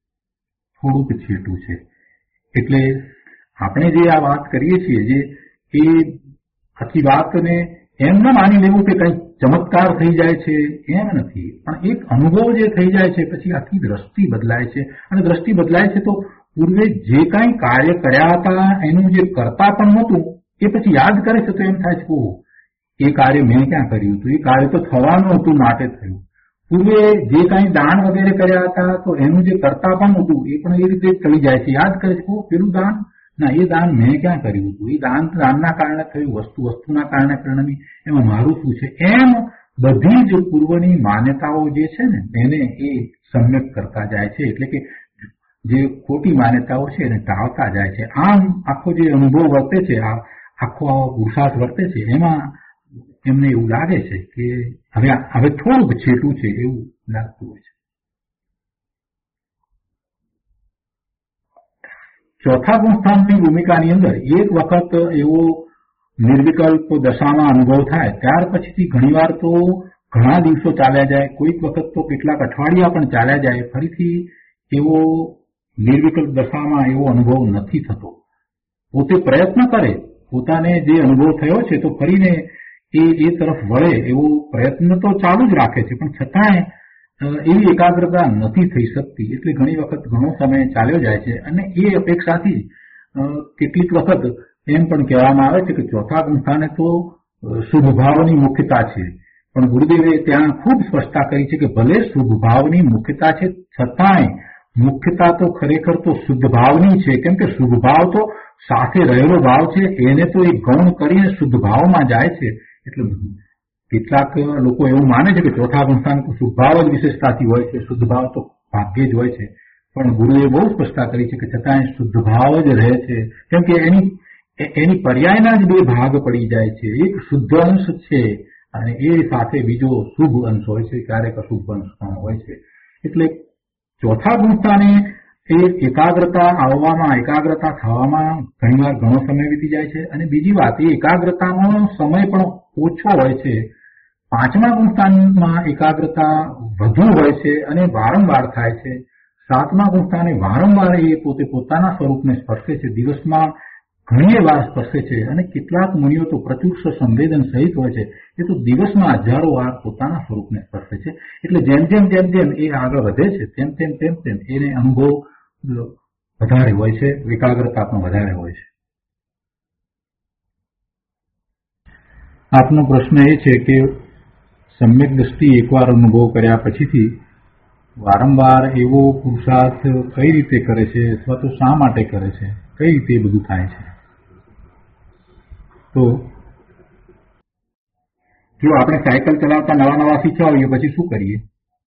છે. એટલે આપણે જે આ વાત કરીએ છીએ જે એ આખી વાતને એમ ન માની લેવું કે કંઈક ચમત્કાર થઈ જાય છે, એમ નથી. પણ એક અનુભવ જે થઈ જાય છે પછી આખી દ્રષ્ટિ બદલાય છે, અને દ્રષ્ટિ બદલાય છે તો પૂર્વે જે કાંઈ કાર્ય કર્યા હતા એનું જે કરતા પણ નહોતું એ પછી યાદ કરે છે તો એમ થાય છે કે એ કાર્ય મેં ક્યાં કર્યું હતું, એ કાર્ય તો થવાનું હતું માટે થયું. પૂર્વે જે કાંઈ દાન વગેરે કર્યા હતા તો એનું જે કરતા પણ હતું એ પણ એ રીતે ચડી જાય છે, યાદ કરે છે પેલું દાન, ના એ દાન મેં ક્યાં કર્યું હતું, એ દાનના કારણે થયું, વસ્તુના કારણે પરિણમી, એમાં મારું શું છે. એમ બધી જ પૂર્વની માન્યતાઓ જે છે ને એને એ સમ્યક કરતા જાય છે. એટલે કે જે ખોટી માન્યતાઓ છે એને ટાળતા જાય છે. આમ આખો જે અનુભવ વર્તે છે, આખો પુરુષાર્થ વર્તે છે, એમાં એમને એવું લાગે છે કે હવે થોડુંક છેટું છે એવું લાગતું હોય છે. ચોથા ગુણસ્થાનની ભૂમિકાની અંદર એક વખત એવો નિર્વિકલ્પ દશામાં અનુભવ થાય ત્યાર પછીથી ઘણીવાર તો ઘણા દિવસો ચાલ્યા જાય, કોઈક વખત તો કેટલાક અઠવાડિયા પણ ચાલ્યા જાય, ફરીથી એવો નિર્વિકલ્પ દશામાં એવો અનુભવ નથી થતો. પોતે પ્રયત્ન કરે, પોતાને જે અનુભવ થયો છે તો ફરીને એ તરફ વળે એવો પ્રયત્ન તો ચાલુ જ રાખે છે, પણ છતાંય એવી એકાગ્રતા નથી થઈ શકતી. એટલે ઘણી વખત ઘણો સમય ચાલ્યો જાય છે. અને એ અપેક્ષાથી કેટલીક વખત એમ પણ કહેવામાં આવે છે કે ચોથા ગુણસ્થાને તો શુભ ભાવની મુખ્યતા છે, પણ ગુરુદેવે ત્યાં ખૂબ સ્પષ્ટતા કરી છે કે ભલે શુભ ભાવની મુખ્યતા છે છતાંય મુખ્યતા તો ખરેખર તો શુદ્ધ ભાવની છે. કેમ કે શુભ ભાવ તો સાથે રહેલો ભાવ છે, એને તો એક ગૌણ કરીને શુદ્ધ ભાવમાં જાય છે. એટલે કેટલાક લોકો એવું માને છે કે ચોથા ગુણસ્થાન શુદ્ધ ભાવ જ વિશેષતાથી હોય છે, શુદ્ધ ભાવ તો ભાગ્યે જ હોય છે. પણ ગુરુએ બહુ સ્પષ્ટતા કરી છે કે છતાંય શુદ્ધ ભાવ જ રહે છે. કેમ કે એની પર્યાયના જ 2 ભાગ પડી જાય છે. એક શુદ્ધ અંશ છે અને એ સાથે બીજો શુભ અંશ હોય છે, ક્યારેક અશુભ અંશ પણ હોય છે. એટલે ચોથા ગુણસ્થાને એ એકાગ્રતા આવવામાં, એકાગ્રતા થવામાં ઘણીવાર ઘણો સમય વીતી જાય છે. અને બીજી વાત, એ એકાગ્રતાનો સમય પણ ઓછો હોય છે. પાંચમા ગુણસ્થાનમાં એકાગ્રતા વધુ હોય છે અને વારંવાર થાય છે. સાતમા ગુણસ્થાને વારંવાર એ પોતે પોતાના સ્વરૂપને સ્પર્શે છે, દિવસમાં ઘણી વાર સ્પર્શે છે. અને કેટલાક મુનિઓ તો પ્રચુર સંવેદન સહિત હોય છે, એ તો દિવસમાં હજારો વાર પોતાના સ્વરૂપને સ્પર્શે છે. એટલે જેમ જેમ એ આગળ વધે છે તેમ તેમ એને અનુભવ વધારે હોય છે, એકાગ્રતા પણ વધારે હોય છે. આપનો પ્રશ્ન એ છે કે સમ્યક દ્રષ્ટિ એકવાર અનુભવ કર્યા પછીથી વારંવાર એવો પુરુષાર્થ કઈ રીતે કરે છે અથવા તો શા માટે કરે છે, કઈ રીતે બધું થાય છે? તો જો આપણે સાયકલ ચલાવતા નવા શીખ્યા હોઈએ પછી શું કરીએ?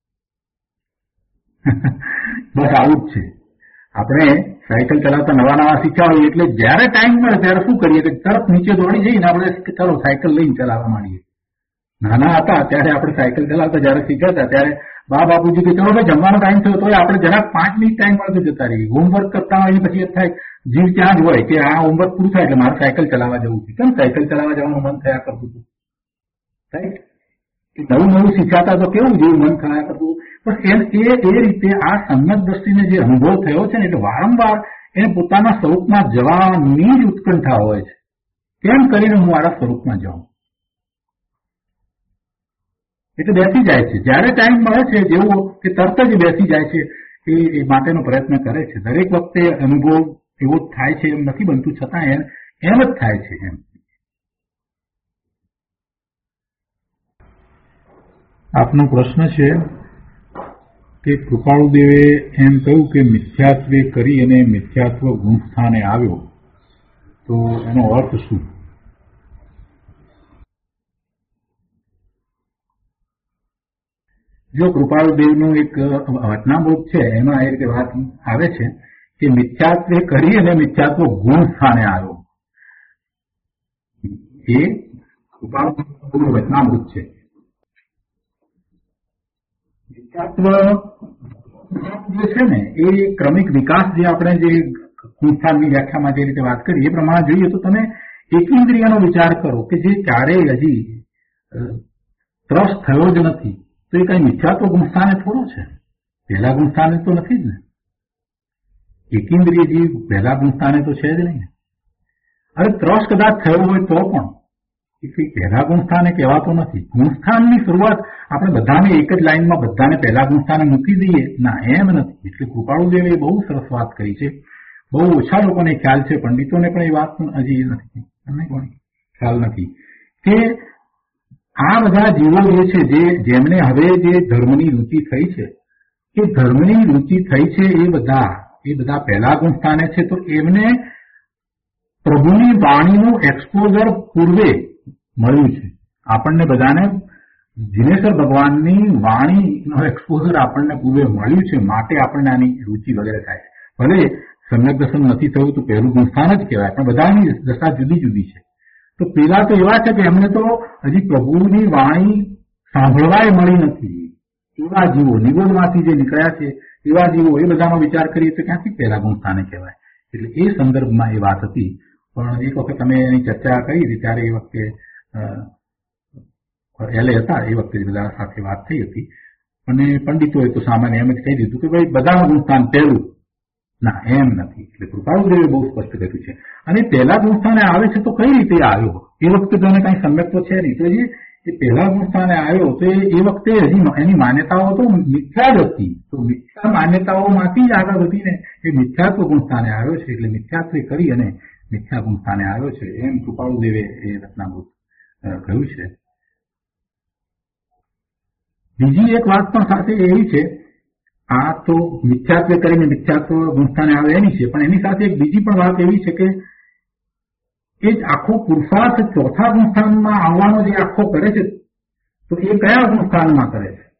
બસ આવું જ છે. આપણે સાયકલ ચલાવતા નવા શીખ્યા હોઈએ એટલે જયારે ટાઈમ મળે ત્યારે શું કરીએ કે તરત નીચે દોડી જઈને આપણે ચાલો સાયકલ લઈને ચલાવવા માંડીએ. નાના હતા ત્યારે આપણે સાયકલ ચલાવતા જયારે શીખ્યા ત્યારે બા બાપુજી કે ચલો ભાઈ જમવાનો ટાઈમ થયો તો આપણે જરાક 5 મિનિટ ટાઈમ મળતો જતા રહીએ. હોમવર્ક કરતા હોય પછી એ થાય જીવ ત્યાં જ હોય કે આ હોમવર્ક પૂરું થાય એટલે મારે સાયકલ ચલાવવા જવું છે. કેમ સાયકલ ચલાવવા જવાનું મન થયા કરતું હતું? રાઈટ? નવું શીખાતા તો કેવું જેવું મન થયા કરતું. પણ એ રીતે આ સમ્યક દ્રષ્ટિને જે અનુભવ થયો છે ને એટલે વારંવાર એને પોતાના સ્વરૂપમાં જવાની જ ઉત્કંઠા હોય છે. કેમ કરીને હું મારા સ્વરૂપમાં જાઉં એટલે બેસી જાય છે. જયારે ટાઈમ મળે છે જેવું કે તરત જ બેસી જાય છે એ માટેનો પ્રયત્ન કરે છે. દરેક વખતે અનુભવ એવો જ થાય છે એમ નથી બનતું, છતાં એમ જ થાય છે. એમ આપનો પ્રશ્ન છે કે કૃપાળુદેવે એમ કહ્યું કે મિથ્યાત્વે કરી અને મિથ્યાત્વ ગુણ સ્થાને આવ્યો, તો એનો અર્થ શું? જો કૃપાળુદેવનું એક વચનામૃત છે એમાં એ રીતે વાત આવે છે કે મિથ્યાત્વે કરી અને મિથ્યાત્વ ગુણ સ્થાને આવ્યો. એ કૃપાળુદેવનું વચનામૃત છે. મિથ્યાત્વ જે છે ને એ ક્રમિક વિકાસ જે આપણે જે ગુણસ્થાનની વ્યાખ્યામાં જે રીતે વાત કરી એ પ્રમાણે જોઈએ તો તમે એકેન્દ્રિયનો વિચાર કરો કે જે ક્યારેય હજી ત્રસ થયો જ નથી તો એ કઈ મિથ્યાત્વ ગુણસ્થાને થોડો છે? પહેલા ગુણસ્થાને તો નથી જ ને. એકેન્દ્રિય જીવ પહેલા ગુણસ્થાને તો છે જ નહીં. હવે ત્રસ કદાચ થયો હોય તો પણ એ કઈ પહેલા ગુણસ્થાને કહેવાતો નથી. ગુણસ્થાનની શરૂઆત આપણે બધાને એક જ લાઈનમાં બધાને પહેલા ગુણસ્થાને મૂકી દઈએ ના, એમ નથી. એટલે કૃપાળુદેવે બહુ સરસ વાત કરી છે. બહુ ઓછા લોકોને ખ્યાલ છે, પંડિતોને પણ એ વાત હજી નથી, ખ્યાલ નથી કે આ બધા જીવો જે છે જેમને હવે જે ધર્મની રુચિ થઈ છે એ ધર્મની રુચિ થઈ છે એ બધા પહેલા ગુણસ્થાને છે. તો એમને પ્રભુની વાણીનું એક્સપોઝર પૂર્વે મળ્યું છે. આપણને બધાને જીનેશ્વર ભગવાનની વાણીનો એક્સપોઝર આપણને પૂર્વે મળ્યું છે, માટે આપણને આની રુચિ વગેરે થાય છે. ભલે સમ્યક દર્શન નથી થયું તો પહેલું ગુણસ્થાન જ કહેવાય, પણ બધાની દશા જુદી જુદી છે. તો પેલા તો એવા છે કે એમને તો હજી પ્રભુની વાણી સાંભળવાય મળી નથી. એવા જીવો નિગોદમાંથી જે નીકળ્યા છે એવા જીવો, એ બધાનો વિચાર કરીએ તો ક્યાંથી પહેલા ગુણસ્થાને કહેવાય. એટલે એ સંદર્ભમાં એ વાત હતી. પણ એક વખત તમે એની ચર્ચા કરી હતી ત્યારે એ વખતે એલે હતા એ વખતે બધા સાથે વાત થઈ હતી અને પંડિતોએ તો સામાન્ય એમ જ કહી દીધું કે ભાઈ બધાનું ગુણસ્થાન પહેલું. ના, એમ નથી. એટલે કૃપાળુદેવે બહુ સ્પષ્ટ કર્યું છે. અને પહેલા ગુણસ્થાને આવે છે તો કઈ રીતે આવ્યો? એ વખતે તો એને કઈ સમ્યક તો છે નહીં. તો એ પહેલા ગુણસ્થાને આવ્યો તો એ વખતે હજી એની માન્યતાઓ તો મિથ્યા જ હતી. તો મિથ્યા માન્યતાઓમાંથી જ આગળ વધીને એ મિથ્યાત્વ ગુણસ્થાને આવ્યો છે. એટલે મિથ્યાત્વ કરી અને મિથ્યા ગુણસ્થાને આવ્યો છે એમ કૃપાળુદેવે એ રત્નામૃત કહ્યું છે. બીજી એક વાત પણ સાથે એવી છે, આ તો મિથ્યાત્વ કરીને મિથ્યાત્વ ગુણસ્થાને આવે એની છે, પણ એની સાથે એક બીજી પણ વાત એવી છે કે એ જ આખો પુરુષાર્થ ચોથા ગુણસ્થાનમાં આવવાનો જે આખો કરે છે તો એ કયા ગુણસ્થાનમાં કરે છે?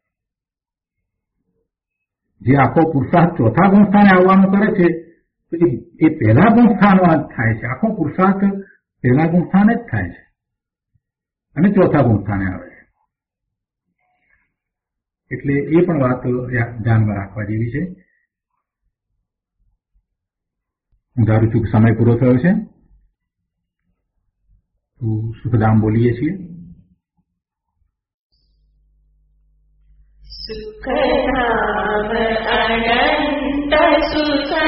જે આખો પુરુષાર્થ ચોથા ગુણસ્થાને આવવાનો કરે છે તો એ પહેલા ગુણસ્થાનમાં જ થાય છે. આખો પુરુષાર્થ પહેલા ગુણસ્થાને જ થાય છે અને ચોથા ગુણસ્થાને આવે છે. એટલે એ પણ વાત ધ્યાનમાં રાખવા જેવી છે. હું ધારું છું કે સમય પૂરો થયો છે તો સુખધામ બોલીએ છીએ. સુખધામ અનંત સુખ